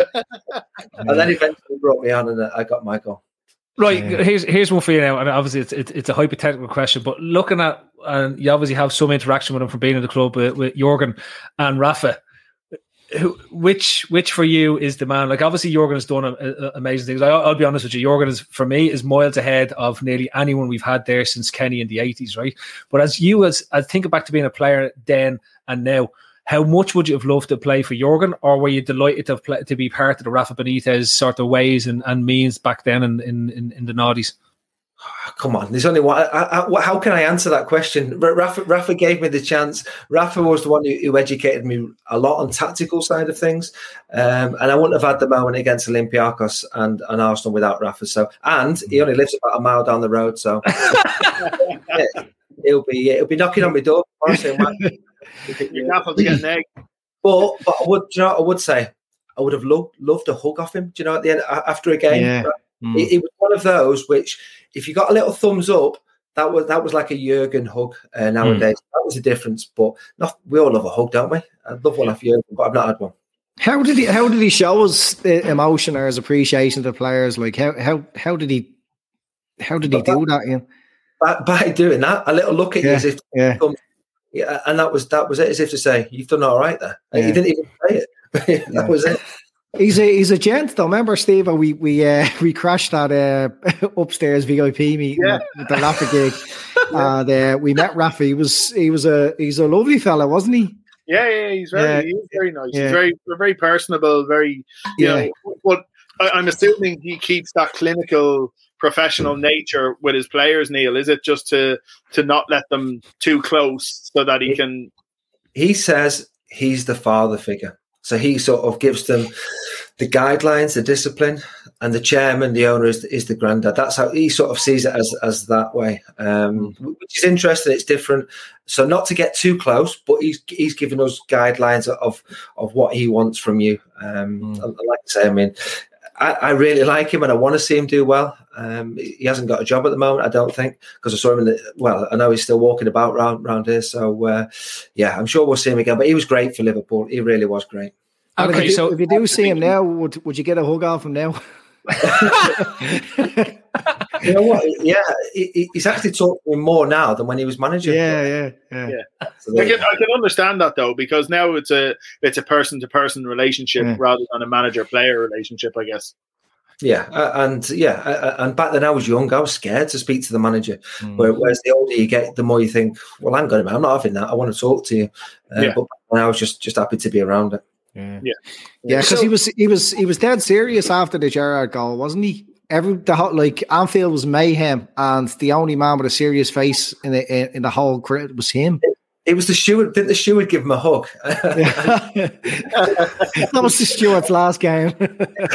And then eventually brought me on and I got my goal. Right, yeah. here's here's one for you now. And obviously, it's it's, it's a hypothetical question, but looking at, and you obviously have some interaction with him from being in the club with, with Jurgen and Rafa. Who, which, which for you is the man? Like, obviously, Jurgen has done a, a, amazing things. I, I'll be honest with you, Jurgen is, for me, is miles ahead of nearly anyone we've had there since Kenny in the eighties, right? But as you, as I think back to being a player then and now, how much would you have loved to play for Jurgen, or were you delighted to have play, to be part of the Rafa Benitez sort of ways and, and means back then in in, in, in the noughties? Oh, come on, there's only one. I, I, how can I answer that question? Rafa, Rafa gave me the chance. Rafa was the one who, who educated me a lot on tactical side of things, um, and I wouldn't have had the moment against Olympiacos and, and Arsenal without Rafa. So, and he only lives about a mile down the road, so yeah, he'll be he'll be knocking on my door. Honestly, you're gonna have to get an egg. but but I would, you know, I would say I would have loved loved a hug off him. Do you know, at the end after a game, Yeah. Mm. it, it was one of those which, if you got a little thumbs up, that was that was like a Jurgen hug uh, nowadays. Mm. That was the difference. But not, we all love a hug, don't we? I love one off Jurgen, but I've not had one. How did he? How did he show us the emotion or his appreciation to the players? Like how how how did he? How did he do that? Yeah, by, by doing that, a little look at yeah. you as if, yeah. yeah, and that was that was it, as if to say, "You've done all right there." Yeah. He didn't even say it. that yeah. was it. He's a he's a gent though. Remember, Steve? We we uh, we crashed that uh, upstairs V I P meeting yeah. with the Rafa gig, yeah. and uh, we met Rafa. He was he was a he's a lovely fella, wasn't he? Yeah, yeah, he's very, yeah. he's very nice. Yeah. He's very, very personable. Very, you yeah. know. But I, I'm assuming he keeps that clinical, professional nature with his players. Neil, is it just to to not let them too close so that he can? He says he's the father figure, so he sort of gives them the guidelines, the discipline, and the chairman, the owner, is, is the granddad. That's how he sort of sees it, as as that way, um, which is interesting. It's different. So not to get too close, but he's he's giving us guidelines of of what he wants from you. Um, mm. Like I say, I mean, I, I really like him, and I want to see him do well. Um, he hasn't got a job at the moment, I don't think, because I saw him in the, well, I know he's still walking about around, around here. So uh, yeah, I'm sure we'll see him again. But he was great for Liverpool. He really was great. Okay, if you, so if you do see him now, would would you get a hug off him now? You know what? Yeah, he, he's actually talking to me more now than when he was manager. Yeah, yeah, yeah. yeah. I, can, I can understand that though, because now it's a it's a person to person relationship yeah. rather than a manager player relationship, I guess. Yeah, uh, and yeah, uh, and back then I was young. I was scared to speak to the manager. Mm. Whereas the older you get, the more you think, "Well, hang on a minute, I'm not having that. I want to talk to you." Uh, yeah. But I was just just happy to be around it. Yeah, yeah, yeah. Because so, he was he was he was dead serious after the Gerrard goal, wasn't he? Every the whole, like Anfield was mayhem, and the only man with a serious face in the in, in the whole crowd was him. It, it was the steward. Didn't the steward give him a hug? That was the steward's last game. You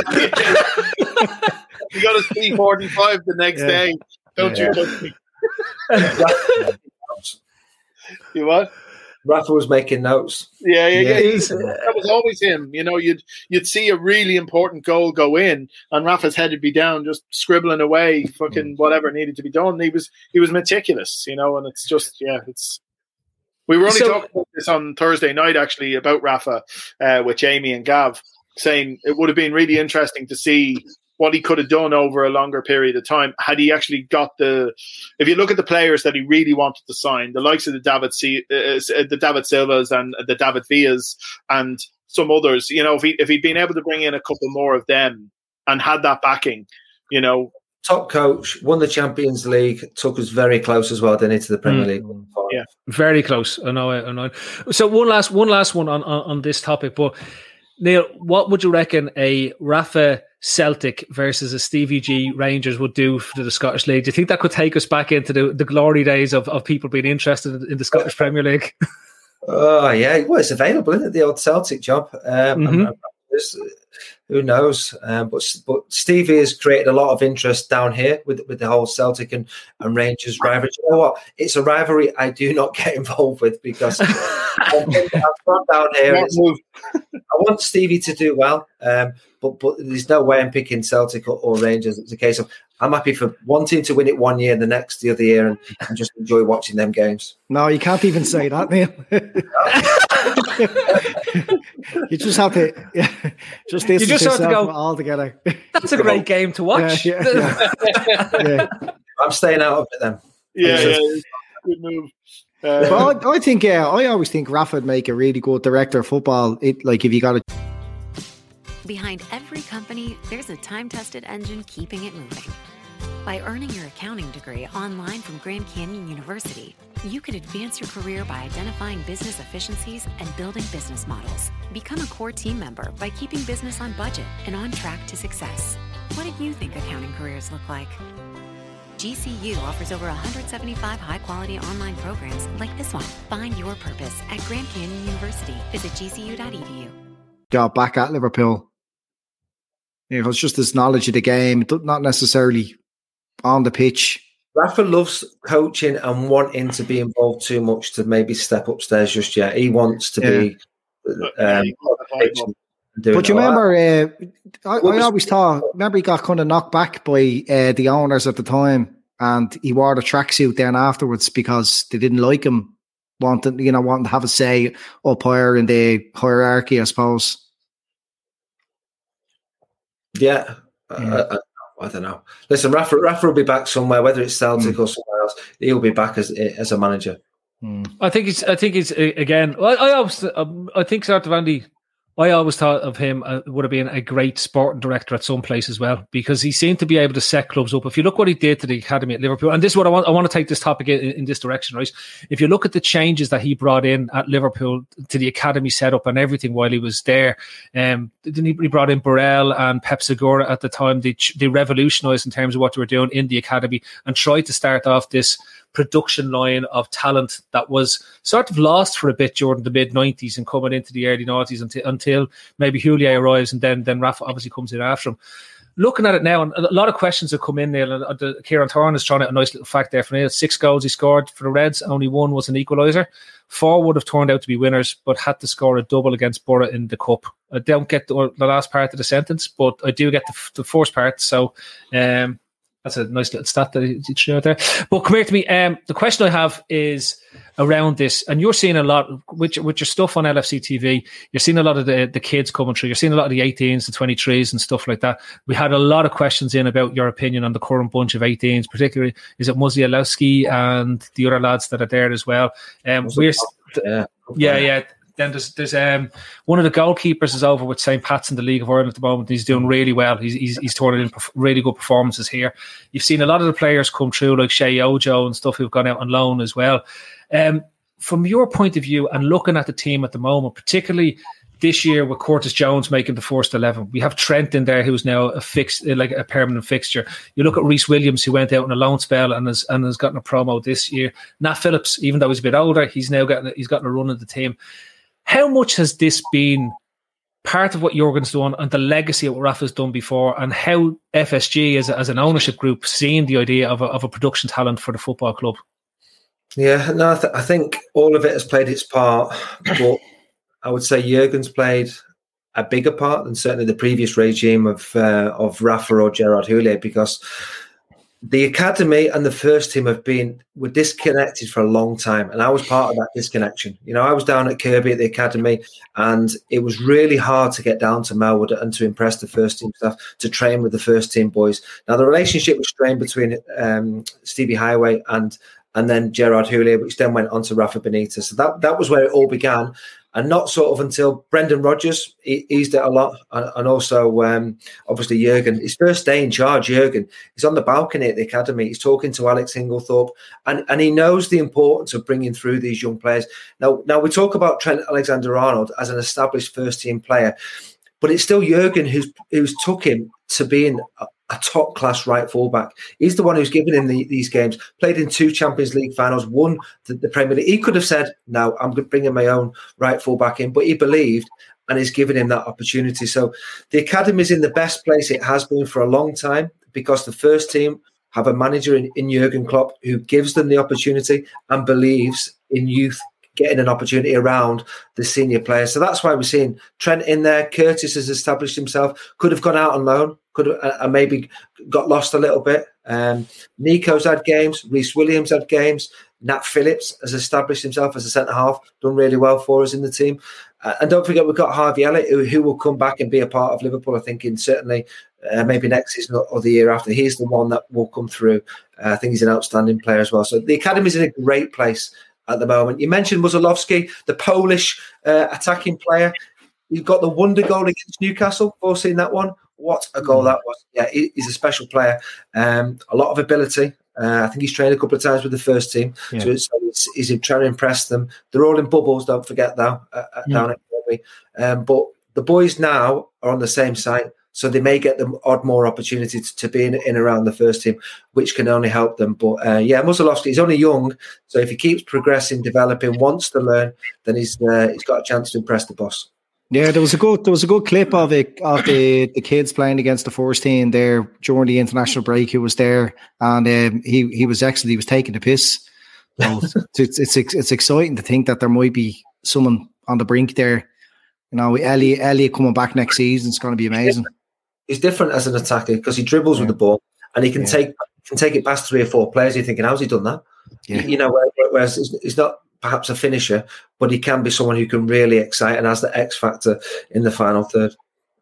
got a C forty-five the next yeah. day, don't yeah. you? Touch me. You what? Rafa was making notes. Yeah, yeah, yeah. yeah. That was always him. You know, you'd you'd see a really important goal go in, and Rafa's head would be down, just scribbling away, fucking whatever needed to be done. He was he was meticulous, you know, and it's just yeah, it's. We were only so, talking about this on Thursday night, actually, about Rafa uh, with Jamie and Gav, saying it would have been really interesting to see what he could have done over a longer period of time had he actually got the. If you look at the players that he really wanted to sign, the likes of the David C, uh, the David Silvas and the David Villas and some others, you know, if he if he'd been able to bring in a couple more of them and had that backing, you know. Top coach, won the Champions League, took us very close as well, then into the Premier League. Mm, yeah, very close. I know, I know. So one last, one last one on, on, on this topic. But Neil, what would you reckon a Rafa Celtic versus a Stevie G Rangers would do for the Scottish League? Do you think that could take us back into the, the glory days of, of people being interested in the Scottish Premier League? Oh yeah, well, it's available, isn't it? The old Celtic job. Um, mm-hmm. Who knows? Um, but but Stevie has created a lot of interest down here with with the whole Celtic and, and Rangers rivalry. You know what? It's a rivalry I do not get involved with because I'm down here. I want Stevie to do well, um, but but there's no way I'm picking Celtic or, or Rangers. It's a case of I'm happy for one team to win it one year and the next the other year, and, and just enjoy watching them games. No, you can't even say that, Neil. You just have to, yeah, just you just have to go all together. That's a great game to watch. Yeah, yeah, yeah. Yeah. I'm staying out of it then. Yeah, yeah, good move. Uh, but I, I think, yeah, I always think Rafa would make a really good director of football. It like if you got it. Behind every company, there's a time-tested engine keeping it moving. By earning your accounting degree online from Grand Canyon University, you could advance your career by identifying business efficiencies and building business models. Become a core team member by keeping business on budget and on track to success. What do you think accounting careers look like? G C U offers over one hundred seventy-five high-quality online programs like this one. Find your purpose at Grand Canyon University. Visit g c u dot e d u. Got back at Liverpool. You know, it's just this knowledge of the game, not necessarily on the pitch. Rafa loves coaching and wanting to be involved too much to maybe step upstairs just yet. He wants to yeah. be Um, but you remember, uh, I, I always thought, remember he got kind of knocked back by uh, the owners at the time, and he wore the tracksuit then afterwards because they didn't like him, wanting, you know, wanting to have a say up higher in the hierarchy, I suppose. Yeah, yeah. I, I, I don't know. Listen, Rafa, Rafa will be back somewhere, whether it's Celtic mm. or somewhere else. He'll be back as as a manager. Mm. I think it's. I think it's again. I, I always. Um, I think Sartor Vandy. I always thought of him uh, would have been a great sporting director at some place as well, because he seemed to be able to set clubs up. If you look what he did to the academy at Liverpool, and this is what I want, I want to take this topic in, in this direction, right? If you look at the changes that he brought in at Liverpool to the academy setup and everything while he was there, um, he brought in Burrell and Pep Segura at the time. They, they revolutionised in terms of what they were doing in the academy and tried to start off this production line of talent that was sort of lost for a bit during the mid nineties and coming into the early noughties until, until maybe Houllier arrives, and then then Rafa obviously comes in after him. Looking at it now, and a lot of questions have come in there. And the, Kieran Thorne is trying out a nice little fact there for me. Six goals he scored for the Reds, only one was an equaliser. Four would have turned out to be winners, but had to score a double against Borough in the Cup. I don't get the, the last part of the sentence, but I do get the, the first part. So, um, that's a nice little stat that you showed there. But come here to me. Um, the question I have is around this, and you're seeing a lot with your, with your stuff on L F C T V. You're seeing a lot of the, the kids coming through. You're seeing a lot of the eighteens, the twenty-threes, and stuff like that. We had a lot of questions in about your opinion on the current bunch of eighteens, particularly is it Muzialowski and the other lads that are there as well. Um, we're yeah, yeah, yeah. Then there's there's um one of the goalkeepers is over with Saint Pat's in the League of Ireland at the moment. He's doing really well. He's he's, he's turning in perf- really good performances here. You've seen a lot of the players come through like Shea Ojo and stuff who've gone out on loan as well. Um, from your point of view and looking at the team at the moment, particularly this year with Curtis Jones making the first eleven, we have Trent in there who's now a fixed, like a permanent fixture. You look at Reece Williams who went out on a loan spell and has and has gotten a promo this year. Nat Phillips, even though he's a bit older, he's now gotten he's gotten a run in the team. How much has this been part of what Jurgen's done and the legacy of what Rafa's done before, and how F S G as, a, as an ownership group seeing the idea of a, of a production talent for the football club? Yeah, no, I, th- I think all of it has played its part, but I would say Jurgen's played a bigger part than certainly the previous regime of uh, of Rafa or Gerard Houllier, because the academy and the first team have been were disconnected for a long time, and I was part of that disconnection. You know, I was down at Kirby at the academy, and it was really hard to get down to Melwood and to impress the first team staff, to train with the first team boys. Now, the relationship was strained between um, Stevie Highway and and then Gerard Houllier, which then went on to Rafa Benitez. So that that was where it all began. And not sort of until Brendan Rodgers he, eased it a lot, and, and also um, obviously Jurgen. His first day in charge, Jurgen, he's on the balcony at the academy. He's talking to Alex Inglethorpe, and, and he knows the importance of bringing through these young players. Now, now we talk about Trent Alexander-Arnold as an established first-team player, but it's still Jurgen who's who's took him to being a, a top-class right fullback. He's the one who's given him the, these games, played in two Champions League finals, won the, the Premier League. He could have said, no, I'm bringing my own right fullback in, but he believed and he's given him that opportunity. So the academy's in the best place it has been for a long time, because the first team have a manager in, in Jurgen Klopp who gives them the opportunity and believes in youth getting an opportunity around the senior players. So that's why we're seeing Trent in there. Curtis has established himself, could have gone out on loan, could have uh, maybe got lost a little bit. Um, Nico's had games, Reece Williams had games, Nat Phillips has established himself as a centre-half, done really well for us in the team. Uh, and don't forget, we've got Harvey Elliott, who, who will come back and be a part of Liverpool, I think, in certainly uh, maybe next season or, or the year after. He's the one that will come through. Uh, I think he's an outstanding player as well. So the academy's in a great place at the moment. You mentioned Muzialowski, the Polish uh, attacking player. You've got the wonder goal against Newcastle. All seen that one? What a goal that was. Yeah, he, he's a special player. Um, a lot of ability. Uh, I think he's trained a couple of times with the first team. Yeah. So, it's, so it's, he's trying to impress them. They're all in bubbles, don't forget that, uh, yeah. down at Kirby. Um, but the boys now are on the same site, so they may get the odd more opportunity to, to be in, in around the first team, which can only help them. But uh, yeah, Muzialowski, he's only young, so if he keeps progressing, developing, wants to learn, then he's uh, he's got a chance to impress the boss. Yeah, there was a good there was a good clip of it of the, the kids playing against the first team there during the international break. Who was there, and um, he he was excellent. He was taking the piss. So it's, it's it's it's exciting to think that there might be someone on the brink there You know, Elliot, Elliot coming back next season is going to be amazing. He's different as an attacker because he dribbles yeah. with the ball and he can yeah. take can take it past three or four players. You're thinking, how's he done that? Yeah. You know, whereas he's not perhaps a finisher, but he can be someone who can really excite and has the X factor in the final third.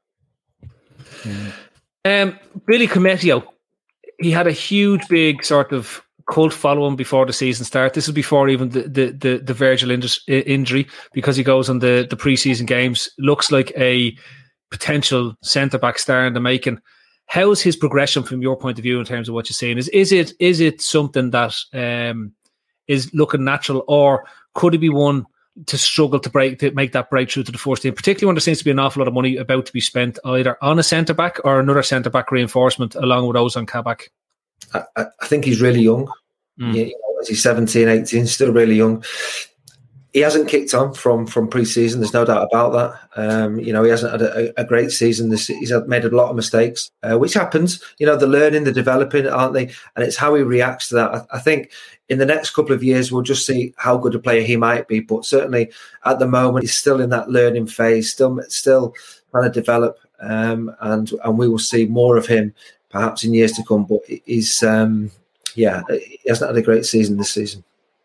Yeah. Um, Billy Koumetio, he had a huge, big sort of cult following before the season start. This is before even the the the, the Virgil injury, because he goes on the the preseason games. Looks like a potential centre back star in the making. How's his progression from your point of view in terms of what you're seeing? Is is it is it something that um, is looking natural, or could it be one to struggle to break to make that breakthrough to the first team, particularly when there seems to be an awful lot of money about to be spent either on a centre back or another centre back reinforcement along with Ozan Kabak? I, I think he's really young. Mm. You know, he's seventeen, eighteen, still really young. He hasn't kicked on from from pre-season. There's no doubt about that. Um, you know, he hasn't had a, a great season. This, he's made a lot of mistakes, uh, which happens. You know, they're learning, they're developing, aren't they? And it's how he reacts to that. I, I think in the next couple of years, we'll just see how good a player he might be. But certainly at the moment, he's still in that learning phase, still still trying to develop. Um, and and we will see more of him perhaps in years to come. But he's, um, yeah, he hasn't had a great season this season.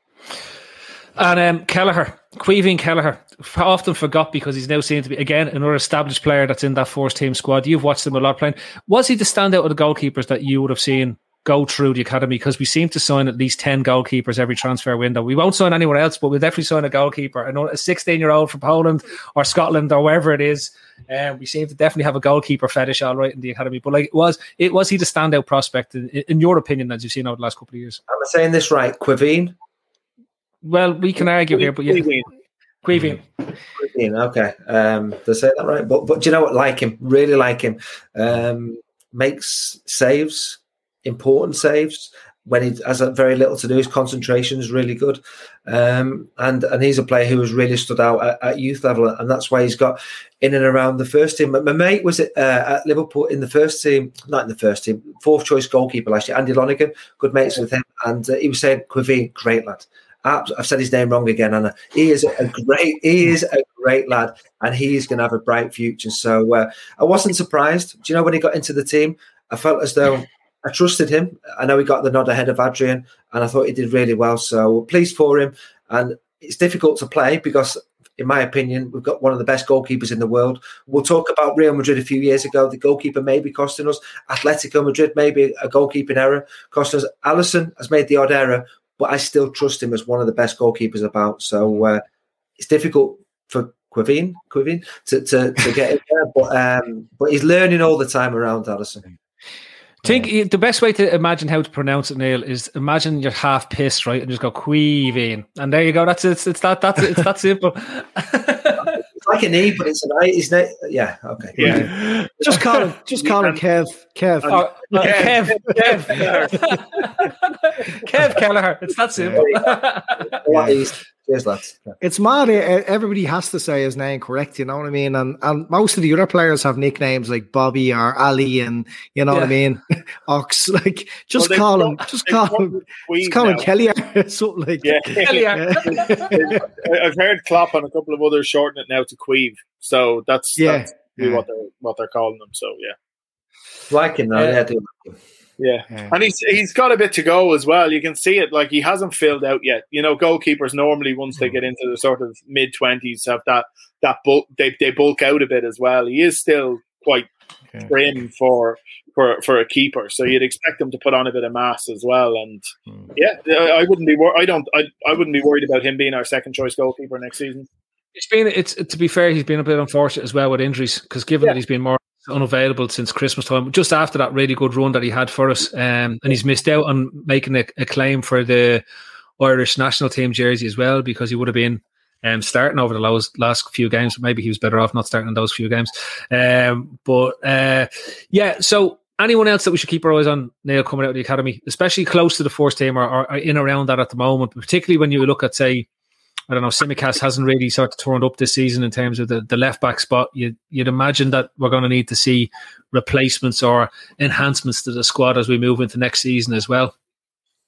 And um, Kelleher, Caoimhín Kelleher, often forgot because he's now seen to be, again, another established player that's in that first team squad. You've watched him a lot playing. Was he the standout of the goalkeepers that you would have seen go through the academy? Because we seem to sign at least ten goalkeepers every transfer window. We won't sign anywhere else, but we'll definitely sign a goalkeeper. I know a sixteen-year-old from Poland or Scotland or wherever it is. Um, we seem to definitely have a goalkeeper fetish, all right, in the academy. But like, was it was he the standout prospect in, in your opinion as you've seen over the last couple of years? Am I saying this right? Caoimhín? Well, we can argue here, but yeah. Caoimhín. Caoimhín, okay. Um, did I say that right? But but do you know what? Like him, really like him. Um, makes saves, important saves. When he has very little to do, his concentration is really good. Um, and and he's a player who has really stood out at, at youth level, and that's why he's got in and around the first team. My mate was at, uh, at Liverpool in the first team, not in the first team, fourth choice goalkeeper last year, Andy Lonergan, good mates with him, and uh, he was saying, Caoimhín, great lad. I've said his name wrong again, Anna. He is a great, he is a great lad, and he's going to have a bright future. So uh, I wasn't surprised. Do you know when he got into the team, I felt as though I trusted him. I know he got the nod ahead of Adrian, and I thought he did really well. So pleased for him. And it's difficult to play because, in my opinion, we've got one of the best goalkeepers in the world. We'll talk about Real Madrid a few years ago. The goalkeeper may be costing us. Atletico Madrid, maybe a goalkeeping error costing us. Alisson has made the odd error, but I still trust him as one of the best goalkeepers about. So uh, it's difficult for Caoimhín, Caoimhín to, to, to get in there, but, um, but he's learning all the time around Alisson. I think the best way to imagine how to pronounce it, Neil, is imagine you're half pissed, right, and just go Caoimhín, and there you go. That's it. It's, it's that. That's it's that simple. It's like an E, but it's an I. Isn't it? Yeah. Okay. Yeah. Just call him. Just call him Kev. Kev. Oh, uh, Kev. Kev. Kev. Kev Kelleher. It's that simple. Yeah. Cheers, lads. It's mad. Everybody has to say his name correct. You know what I mean? And and most of the other players have nicknames like Bobby or Ali, and you know yeah. what I mean. Ox. Like just well, call him. Just call him. Just call him Kelly or something like yeah. that. Yeah. I've heard Klopp and a couple of others shorten it now to Queeve. So that's yeah. that's yeah. what they're what they're calling them. So yeah. Like him, though. Uh, yeah, do like him. Yeah. yeah, and he's he's got a bit to go as well. You can see it, like he hasn't filled out yet. You know, goalkeepers normally once they get into the sort of mid twenties have that that bulk, they they bulk out a bit as well. He is still quite okay. trim for for for a keeper, so you'd expect him to put on a bit of mass as well. And mm. yeah, I wouldn't be wor- I don't I I wouldn't be worried about him being our second choice goalkeeper next season. It's been it's to be fair, he's been a bit unfortunate as well with injuries, because given yeah. that he's been more unavailable since Christmas time, just after that really good run that he had for us, um, and he's missed out on making a, a claim for the Irish national team jersey as well, because he would have been um, starting over the last, last few games. Maybe he was better off not starting in those few games. Um, but uh, yeah, so anyone else that we should keep our eyes on, Neil, coming out of the academy, especially close to the first team or, or, or in around that at the moment, particularly when you look at, say, I don't know, Tsimikas hasn't really sort of turned up this season in terms of the, the left back spot. You'd, you'd imagine that we're going to need to see replacements or enhancements to the squad as we move into next season as well.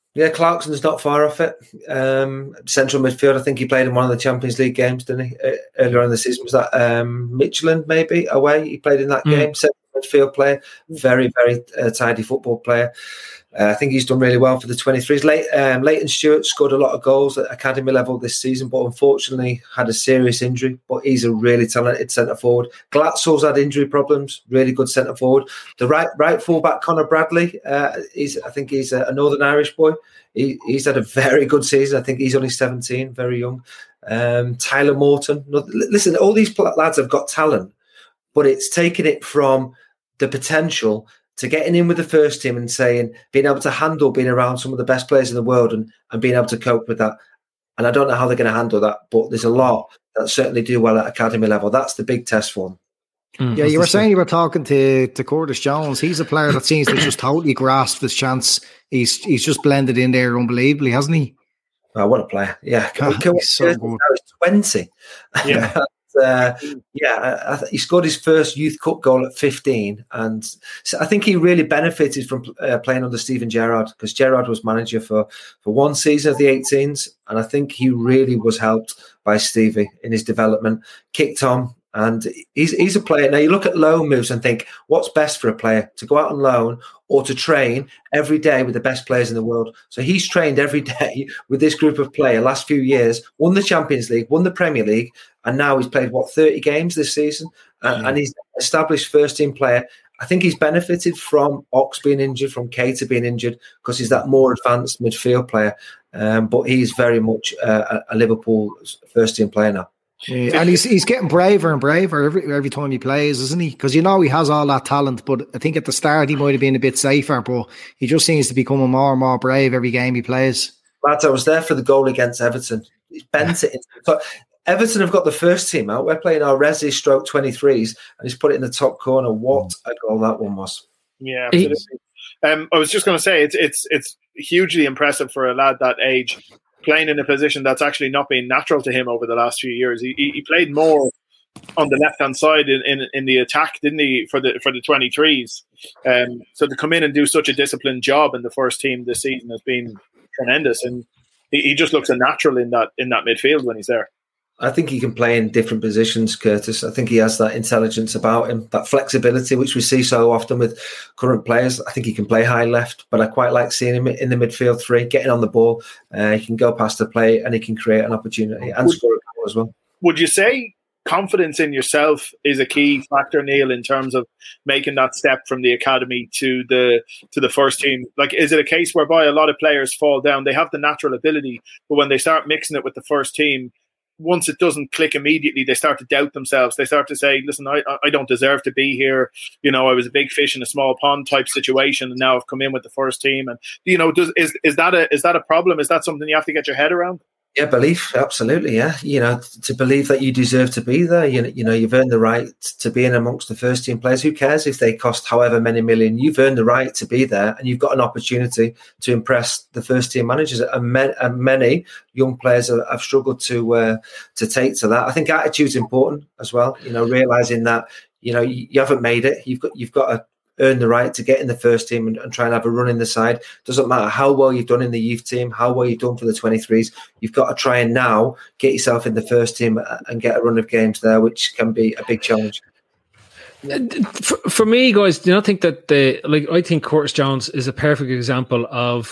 Yeah, Clarkson's not far off it. Um, central midfield, I think he played in one of the Champions League games, didn't he? Uh, earlier in the season, was that um, Michelin maybe away? He played in that mm. game. Central midfield player, very, very uh, tidy football player. Uh, I think he's done really well for the twenty-threes. Late, um, Leighton Stewart scored a lot of goals at academy level this season, but unfortunately had a serious injury. But he's a really talented centre forward. Glatzel's had injury problems. Really good centre forward. The right right fullback Connor Bradley. Uh, he's I think he's a, a Northern Irish boy. He, he's had a very good season. I think he's only seventeen, very young. Um, Tyler Morton. Listen, all these lads have got talent, but it's taken it from the potential to getting in with the first team and saying, being able to handle being around some of the best players in the world and, and being able to cope with that. And I don't know how they're going to handle that, but there's a lot that certainly do well at academy level. That's the big test for them. Mm, yeah, you were saying you were talking to, to Curtis Jones. He's a player that seems to just totally grasp his chance. He's he's just blended in there unbelievably, hasn't he? Oh, what a player. Yeah. Can, oh, can he's so good. He's twenty. Yeah. Uh, yeah, I th- he scored his first Youth Cup goal at fifteen, and so I think he really benefited from uh, playing under Steven Gerrard, because Gerrard was manager for, for one season of the eighteens, and I think he really was helped by Stevie in his development. Kicked on, and he's he's a player. Now you look at loan moves and think, what's best for a player, to go out on loan or to train every day with the best players in the world? So he's trained every day with this group of players last few years, won the Champions League, won the Premier League, and now he's played, what, thirty games this season? Uh, mm. And he's an established first-team player. I think he's benefited from Ox being injured, from Keita being injured, because he's that more advanced midfield player. Um, but he's very much uh, a Liverpool first-team player now. Yeah, and he's he's getting braver and braver every every time he plays, isn't he? Because you know he has all that talent, but I think at the start he might have been a bit safer, but he just seems to become more and more brave every game he plays. Lads, I was there for the goal against Everton. He's bent it. So Everton have got the first team out. We're playing our Resi stroke twenty-threes, and he's put it in the top corner. What a goal that one was! Yeah, absolutely. Um, I was just going to say it's it's it's hugely impressive for a lad that age, playing in a position that's actually not been natural to him over the last few years. He he played more on the left hand side in, in, in the attack, didn't he, for the for the twenty-threes? Um, so to come in and do such a disciplined job in the first team this season has been tremendous, and he, he just looks a natural in that in that midfield when he's there. I think he can play in different positions, Curtis. I think he has that intelligence about him, that flexibility, which we see so often with current players. I think he can play high left, but I quite like seeing him in the midfield three, getting on the ball. Uh, he can go past the play and he can create an opportunity and would, score a goal as well. Would you say confidence in yourself is a key factor, Neil, in terms of making that step from the academy to the to the first team? Like, is it a case whereby a lot of players fall down? They have the natural ability, but when they start mixing it with the first team, once it doesn't click immediately, they start to doubt themselves. They start to say, listen, I, I don't deserve to be here. You know, I was a big fish in a small pond type situation, and now I've come in with the first team. And, you know, does, is, is that a, is that a problem? Is that something you have to get your head around? Yeah, belief, absolutely. Yeah, you know, to believe that you deserve to be there. You know, you know, you've earned the right to be in amongst the first team players. Who cares if they cost however many million? You've earned the right to be there, and you've got an opportunity to impress the first team managers. And, men, and many young players have, have struggled to uh, to take to that. I think attitude's important as well. You know, realizing that you know you, you haven't made it. You've got you've got to earn the right to get in the first team and, and try and have a run in the side. Doesn't matter how well you've done in the youth team, how well you've done for the twenty-threes. You've got to try and now get yourself in the first team and get a run of games there, which can be a big challenge. For, for me, guys, do you not think that the like? I think Curtis Jones is a perfect example of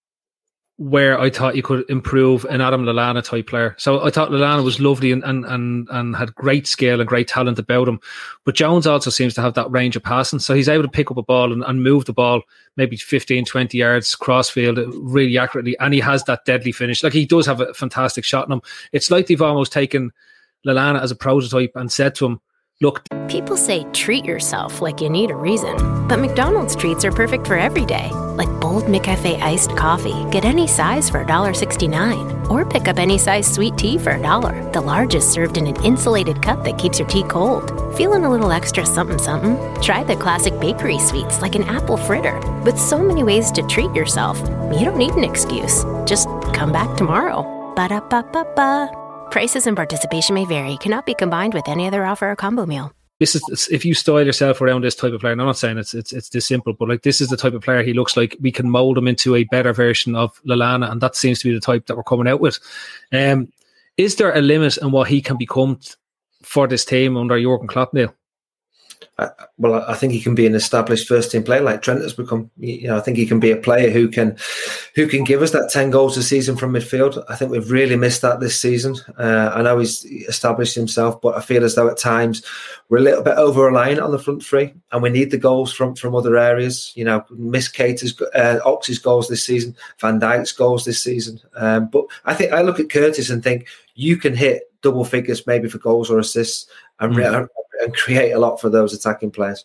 where I thought you could improve an Adam Lallana type player. So I thought Lallana was lovely and, and, and, and had great skill and great talent about him. But Jones also seems to have that range of passing. So he's able to pick up a ball and, and move the ball maybe fifteen, twenty yards crossfield really accurately. And he has that deadly finish. Like, he does have a fantastic shot in him. It's like they've almost taken Lallana as a prototype and said to him, look. People say treat yourself like you need a reason. But McDonald's treats are perfect for every day. Like bold McCafe iced coffee. Get any size for one sixty-nine. Or pick up any size sweet tea for a dollar. The largest served in an insulated cup that keeps your tea cold. Feeling a little extra something something? Try the classic bakery sweets like an apple fritter. With so many ways to treat yourself, you don't need an excuse. Just come back tomorrow. Ba-da-ba-ba-ba. Prices and participation may vary. Cannot be combined with any other offer or combo meal. this is, if you style yourself around this type of player, and I'm not saying it's it's it's this simple, but like this is the type of player he looks like. We can mold him into a better version of Lallana, and that seems to be the type that we're coming out with. Um, is there a limit on what he can become for this team under Jurgen Klopp, Neil? Uh, well, I think he can be an established first team player like Trent has become. You know, I think he can be a player who can, who can give us that ten goals a season from midfield. I think we've really missed that this season. Uh, I know he's established himself, but I feel as though at times we're a little bit over reliant on the front three, and we need the goals from from other areas. You know, miss Cater's, uh, Ox's goals this season, Van Dijk's goals this season. Um, but I think I look at Curtis and think you can hit double figures maybe for goals or assists and. Mm. Re- and create a lot for those attacking players.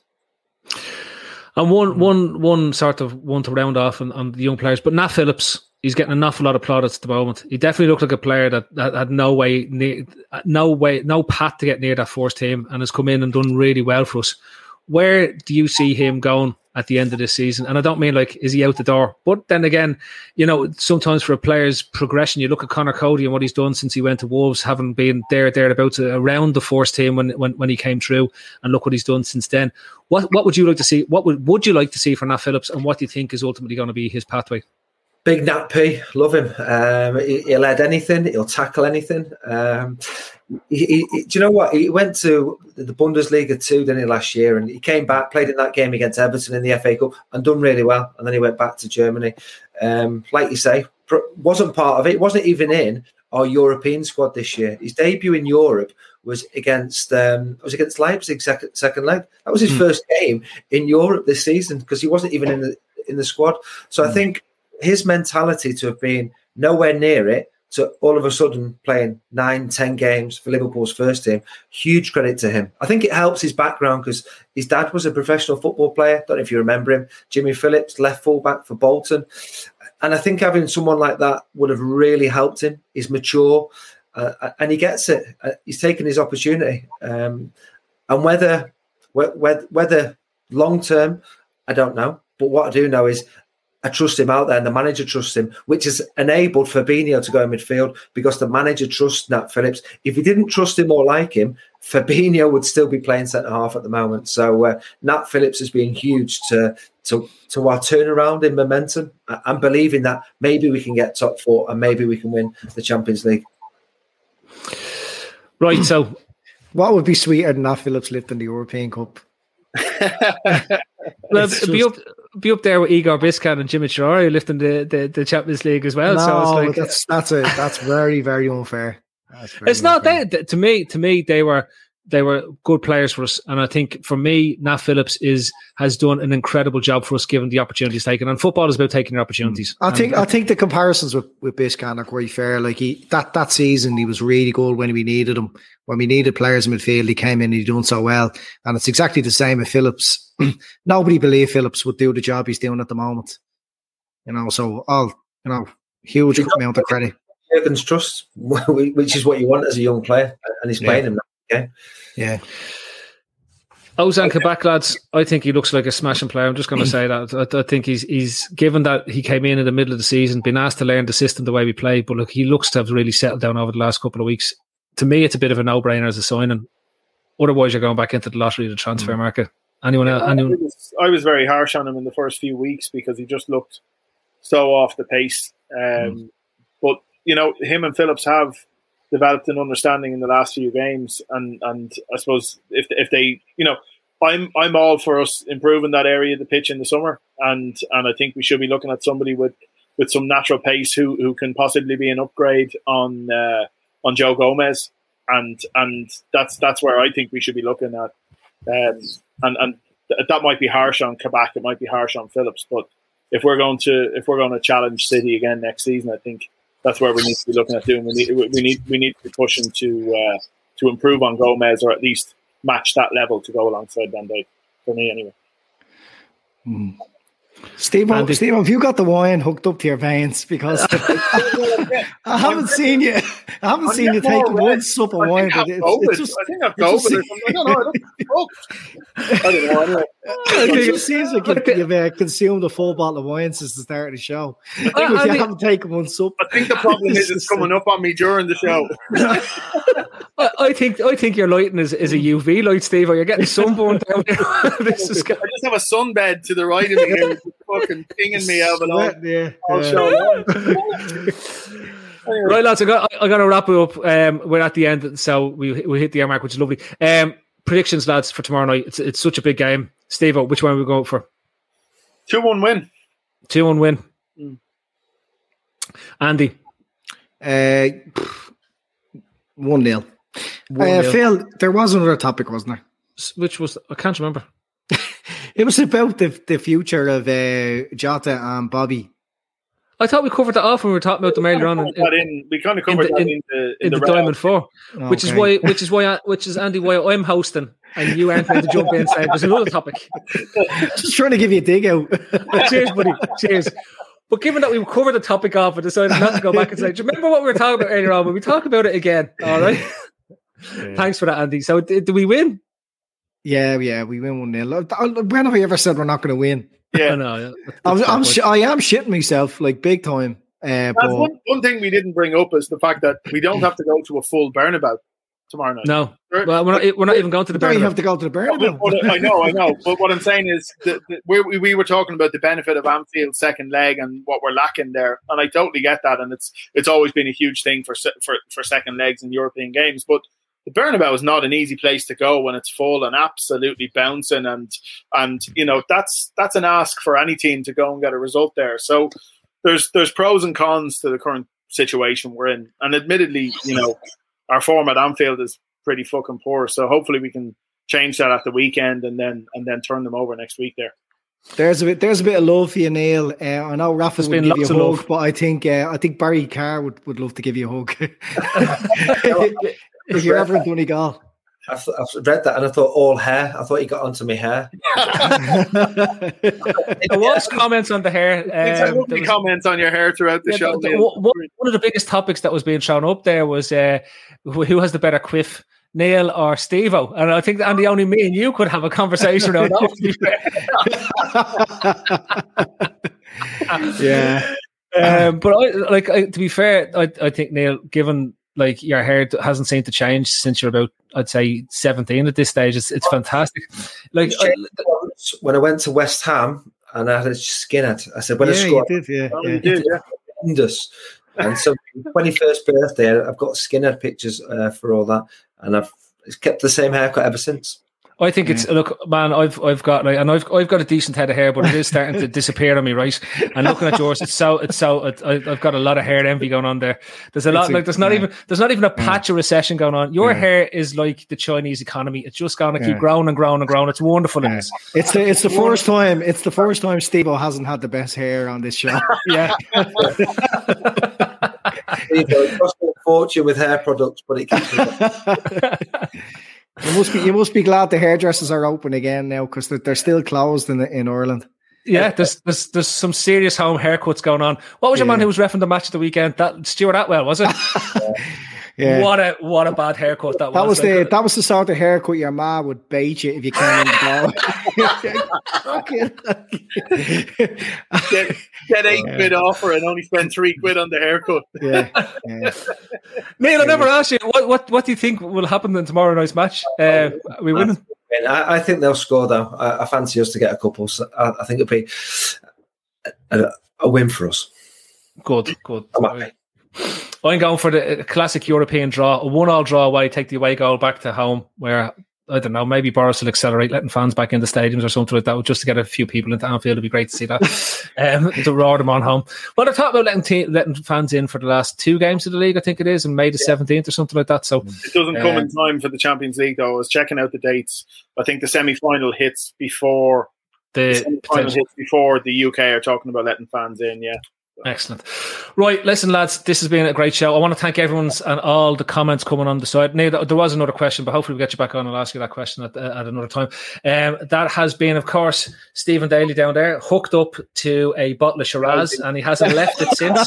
And one, one, one sort of one to round off on, on the young players, but Nat Phillips, he's getting an awful lot of plaudits at the moment. He definitely looked like a player that, that had no way, near, no way, no path to get near that first team, and has come in and done really well for us. Where do you see him going at the end of this season? And I don't mean like, is he out the door? But then again, you know, sometimes for a player's progression, you look at Conor Cody and what he's done since he went to Wolves, having been there, thereabouts around the first team when, when, when he came through, and look what he's done since then. What what would you like to see? What would, would you like to see for Nat Phillips, and what do you think is ultimately going to be his pathway? Big Nat P, love him. Um, he, he'll head anything. He'll tackle anything. Um, he, he, do you know what? He went to the Bundesliga too, didn't he, last year? And he came back, played in that game against Everton in the F A Cup, and done really well. And then he went back to Germany. Um, like you say, wasn't part of it. Wasn't even in our European squad this year. His debut in Europe was against um, was against Leipzig second second leg. That was his mm. first game in Europe this season because he wasn't even in the in the squad. So mm. I think his mentality to have been nowhere near it, to all of a sudden playing nine, ten games for Liverpool's first team, huge credit to him. I think it helps his background because his dad was a professional football player. Don't know if you remember him. Jimmy Phillips, left fullback for Bolton. And I think having someone like that would have really helped him. He's mature uh, and he gets it. Uh, he's taken his opportunity. Um, and whether, whether, whether long-term, I don't know. But what I do know is I trust him out there and the manager trusts him, which has enabled Fabinho to go in midfield because the manager trusts Nat Phillips. If he didn't trust him or like him, Fabinho would still be playing centre-half at the moment. So uh, Nat Phillips has been huge to, to, to our turnaround in momentum. I'm believing that maybe we can get top four and maybe we can win the Champions League. Right, so what would be sweeter than Nat Phillips lifting the European Cup? Well, just... be up, be up there with Igor Biscan and Jimmy Traore lifting the, the, the Champions League as well. No, so it's like that's that's a that's very very unfair. Very it's not that to me. To me, they were they were good players for us, and I think for me, Nat Phillips is has done an incredible job for us, given the opportunities taken. And football is about taking your opportunities. I think and, I think the comparisons with with Biscan are quite fair. Like he that that season, he was really good when we needed him. When we needed players in midfield, he came in and he done so well. And it's exactly the same with Phillips. Nobody believed Phillips would do the job he's doing at the moment. You know, so all you know, huge amount of credit. Jurgen's trust, which is what you want as a young player, and he's playing yeah. him now. Okay? Yeah. Ozan Kabak, lads, I think he looks like a smashing player. I'm just going to say that. I, I think he's he's given that he came in in the middle of the season, been asked to learn the system the way we play, but look, he looks to have really settled down over the last couple of weeks. To me, it's a bit of a no-brainer as a signing. Otherwise, you're going back into the lottery of the transfer market. Anyone else? Anyone? I was, I was very harsh on him in the first few weeks because he just looked so off the pace. Um, mm. But, you know, him and Phillips have developed an understanding in the last few games. And, and I suppose if if they, you know, I'm I'm all for us improving that area of the pitch in the summer. And and I think we should be looking at somebody with, with some natural pace who, who can possibly be an upgrade on uh, on Joe Gomez. And and that's that's where I think we should be looking at. Um, and and th- that might be harsh on Kabak, it might be harsh on Phillips, but if we're going to if we're going to challenge City again next season, I think that's where we need to be looking at doing. We need we need we need to be pushing to uh, to improve on Gomez, or at least match that level to go alongside Van Dijk. For me, anyway. Mm. Steve, Steve, have you got the wine hooked up to your veins? Because I haven't seen you. I haven't I'm seen you take one sup of wine. But it's, it's just, I think I've COVID or something. I don't know. I don't, I don't know. Anyway. I think it seems like you've, you've uh, consumed a full bottle of wine since the start of the show. I think I, if I you think, haven't taken one sup, I think the problem is it's coming up on me during the show. I, I think I think your lighting is, is a U V light, Steve. Or you're getting sunburned down here. This is I just have a sunbed to the right of me here, it's fucking pinging me out. But yeah, I'll yeah. show Anyway. Right, lads, I got I got to wrap it up. Um, we're at the end, so we we hit the hour mark, which is lovely. Um, predictions, lads, for tomorrow night. It's it's such a big game. Steve, which one are we going for? two one win. two one win. Mm. Andy? Uh, one nil. Uh, Phil, there was another topic, wasn't there? Which was, I can't remember. It was about the, the future of uh, Jota and Bobby. I thought we covered that off when we were talking about them earlier on. In, in, we kind of covered in that in, in the, in in the, the Diamond Four, Okay. which is why, which is why, which is Andy, why I'm hosting and you aren't going to jump in and say there's another topic. Just trying to give you a dig out. Cheers, buddy. Cheers. But given that we covered the topic off, I decided not to go back and say, do you remember what we were talking about earlier on? When we talk about it again, all right? Yeah. Thanks for that, Andy. So, did, did we win? Yeah, yeah, we win one nil. When have I ever said we're not going to win? Yeah, I know. I'm, I'm sh- I am shitting myself like big time. Uh, but one, one thing we didn't bring up is the fact that we don't have to go to a full Bernabeu tomorrow night. No, well, we're not. We're not even going to the Bernabeu. You have to go to the Bernabeu. But, I know, I know. But what I'm saying is that, that we we were talking about the benefit of Anfield's second leg and what we're lacking there, and I totally get that. And it's it's always been a huge thing for for for second legs in European games, but the Bernabeu is not an easy place to go when it's full and absolutely bouncing, and and you know that's that's an ask for any team to go and get a result there. So there's there's pros and cons to the current situation we're in, and admittedly, you know, our form at Anfield is pretty fucking poor. So hopefully we can change that at the weekend and then and then turn them over next week there. There's a bit. There's a bit of love for you, Neil. Uh, I know Rafa would give you a hug, love. but I think uh, I think Barry Carr would, would love to give you a hug. If you're ever in Donegal. I, th- I read that and I thought all hair. I thought he got onto my hair. There was comments on the hair. Um, there was comments on your hair throughout the yeah, show. The, the, one, one of the biggest topics that was being shown up there was uh, who has the better quiff, Neil or Steve-O? And I think, Andy, only me and you could have a conversation around that. Yeah. Um, but I, like I, to be fair, I, I think, Neil, given like your hair hasn't seemed to change since you're about, I'd say, seventeen at this stage. It's it's fantastic. Like I, when I went to West Ham and I had a skinhead, I said, when yeah, I scored, you did, yeah, oh, yeah. you did, yeah. And so, twenty-first birthday, I've got skinhead pictures uh, for all that, and I've kept the same haircut ever since. I think it's yeah. look, man. I've I've got like, and I've I've got a decent head of hair, but it is starting to disappear on me, right? And looking at yours, it's so it's so it, I, I've got a lot of hair envy going on there. There's a lot a, like there's not yeah. even there's not even a patch yeah. of recession going on. Your yeah. hair is like the Chinese economy; it's just going to keep yeah. growing and growing and growing. It's wonderful. Yeah. It is. It's the it's the first time it's the first time Steve-O hasn't had the best hair on this show. Yeah. It costs a fortune with hair products, but it keeps You must be you must be glad the hairdressers are open again now because they're, they're still closed in in Ireland. Yeah, there's there's there's some serious home haircuts going on. What was your yeah. man who was reffing the match of the weekend? That Stuart Atwell, was it? Yeah. What a what a bad haircut that, that was. was the like, that was the sort of haircut your ma would bait you if you came in the door. get, get eight yeah. quid off her and only spend three quid on the haircut. Yeah. yeah. Neil, I never asked you what, what what do you think will happen in tomorrow night's match? Uh, are we winning? I, I think they'll score though. I, I fancy us to get a couple. So I, I think it'll be a, a win for us. Good, good. I'm going for the classic European draw, a one-all draw away, take the away goal back to home, where, I don't know, maybe Boris will accelerate letting fans back in the stadiums or something like that, just to get a few people into Anfield. It'd be great to see that, um, to roar them on home. Well, I talked about letting, te- letting fans in for the last two games of the league, I think it is, and May the yeah. seventeenth or something like that. So it doesn't come um, in time for the Champions League, though. I was checking out the dates. I think the semi-final hits before the, the semi-final hits before the U K are talking about letting fans in, yeah. Excellent. Right, listen, lads, this has been a great show. I want to thank everyone's and all the comments coming on the side. Neil, there was another question, but hopefully we'll get you back on and I'll ask you that question at, at another time. Um, that has been, of course, Stephen Daly down there, hooked up to a bottle of Shiraz, and he hasn't left it since.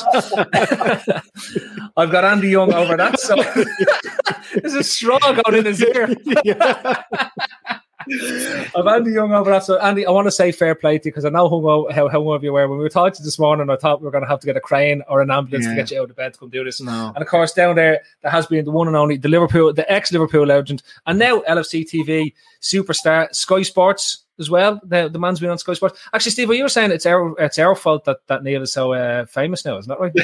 I've got Andy Young over that, so there's a straw going in his ear. I'm Andy Young over that. So, Andy, I want to say fair play to you because I know how, how, how hungover you were. When we were talking to you this morning, I thought we were going to have to get a crane or an ambulance yeah. to get you out of bed to come do this. No. And of course, down there, there has been the one and only, the Liverpool, the ex-Liverpool legend, and now L F C T V superstar, Sky Sports as well. The, the man's been on Sky Sports. Actually, Steve, what you were saying, it's our it's our fault that, that Neil is so uh, famous now, isn't that right?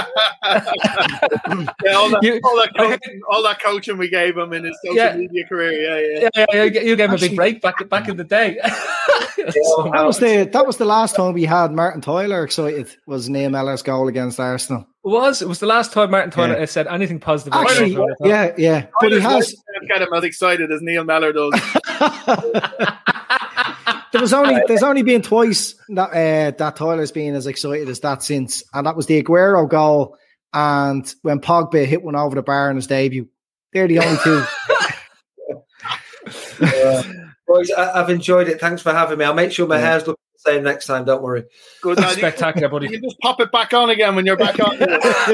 yeah, all that, you, all, that coaching, all that coaching we gave him in his social yeah, media career. Yeah, yeah. yeah, yeah you gave him Actually, a big break back back in the day. so, that was the that was the last time we had Martin Tyler excited. Was Neil Mellor's goal against Arsenal. It was. It was the last time Martin Tyler yeah. said anything positive. Actually, about yeah, yeah. But he has get him as excited as Neil Mellor does. There was only there's only been twice that uh, that Tyler's been as excited as that since, and that was the Aguero goal and when Pogba hit one over the bar in his debut. They're the only two. uh, boys, I, I've enjoyed it. Thanks for having me. I'll make sure my yeah. hair's looking the same next time. Don't worry. Good, man. Spectacular, buddy. You can just pop it back on again when you're back on.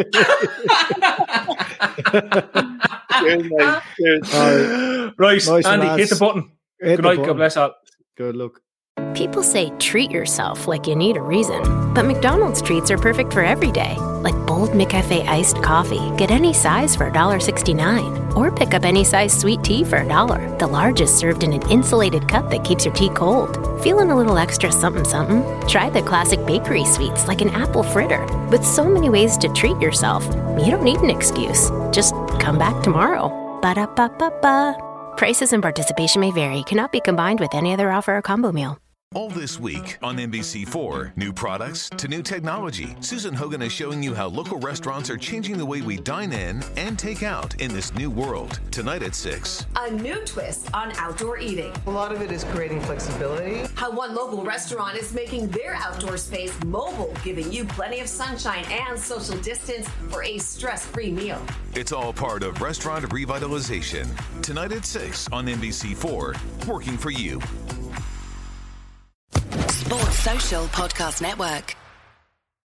Cheers, mate. Cheers. Uh, right, nice Andy, hit the button. Hit Good night. God bless all. Good luck. People say treat yourself like you need a reason, but McDonald's treats are perfect for every day. Like bold McCafe iced coffee. Get any size for one sixty-nine. Or pick up any size sweet tea for a dollar. The largest served in an insulated cup that keeps your tea cold. Feeling a little extra something something? Try the classic bakery sweets like an apple fritter. With so many ways to treat yourself, you don't need an excuse. Just come back tomorrow. Ba-da-ba-ba-ba. Prices and participation may vary. Cannot be combined with any other offer or combo meal. All this week on N B C four, new products to new technology. Susan Hogan is showing you how local restaurants are changing the way we dine in and take out in this new world. Tonight at six. A new twist on outdoor eating. A lot of it is creating flexibility. How one local restaurant is making their outdoor space mobile, giving you plenty of sunshine and social distance for a stress-free meal. It's all part of restaurant revitalization. Tonight at six on N B C four, working for you. Sports Social Podcast Network.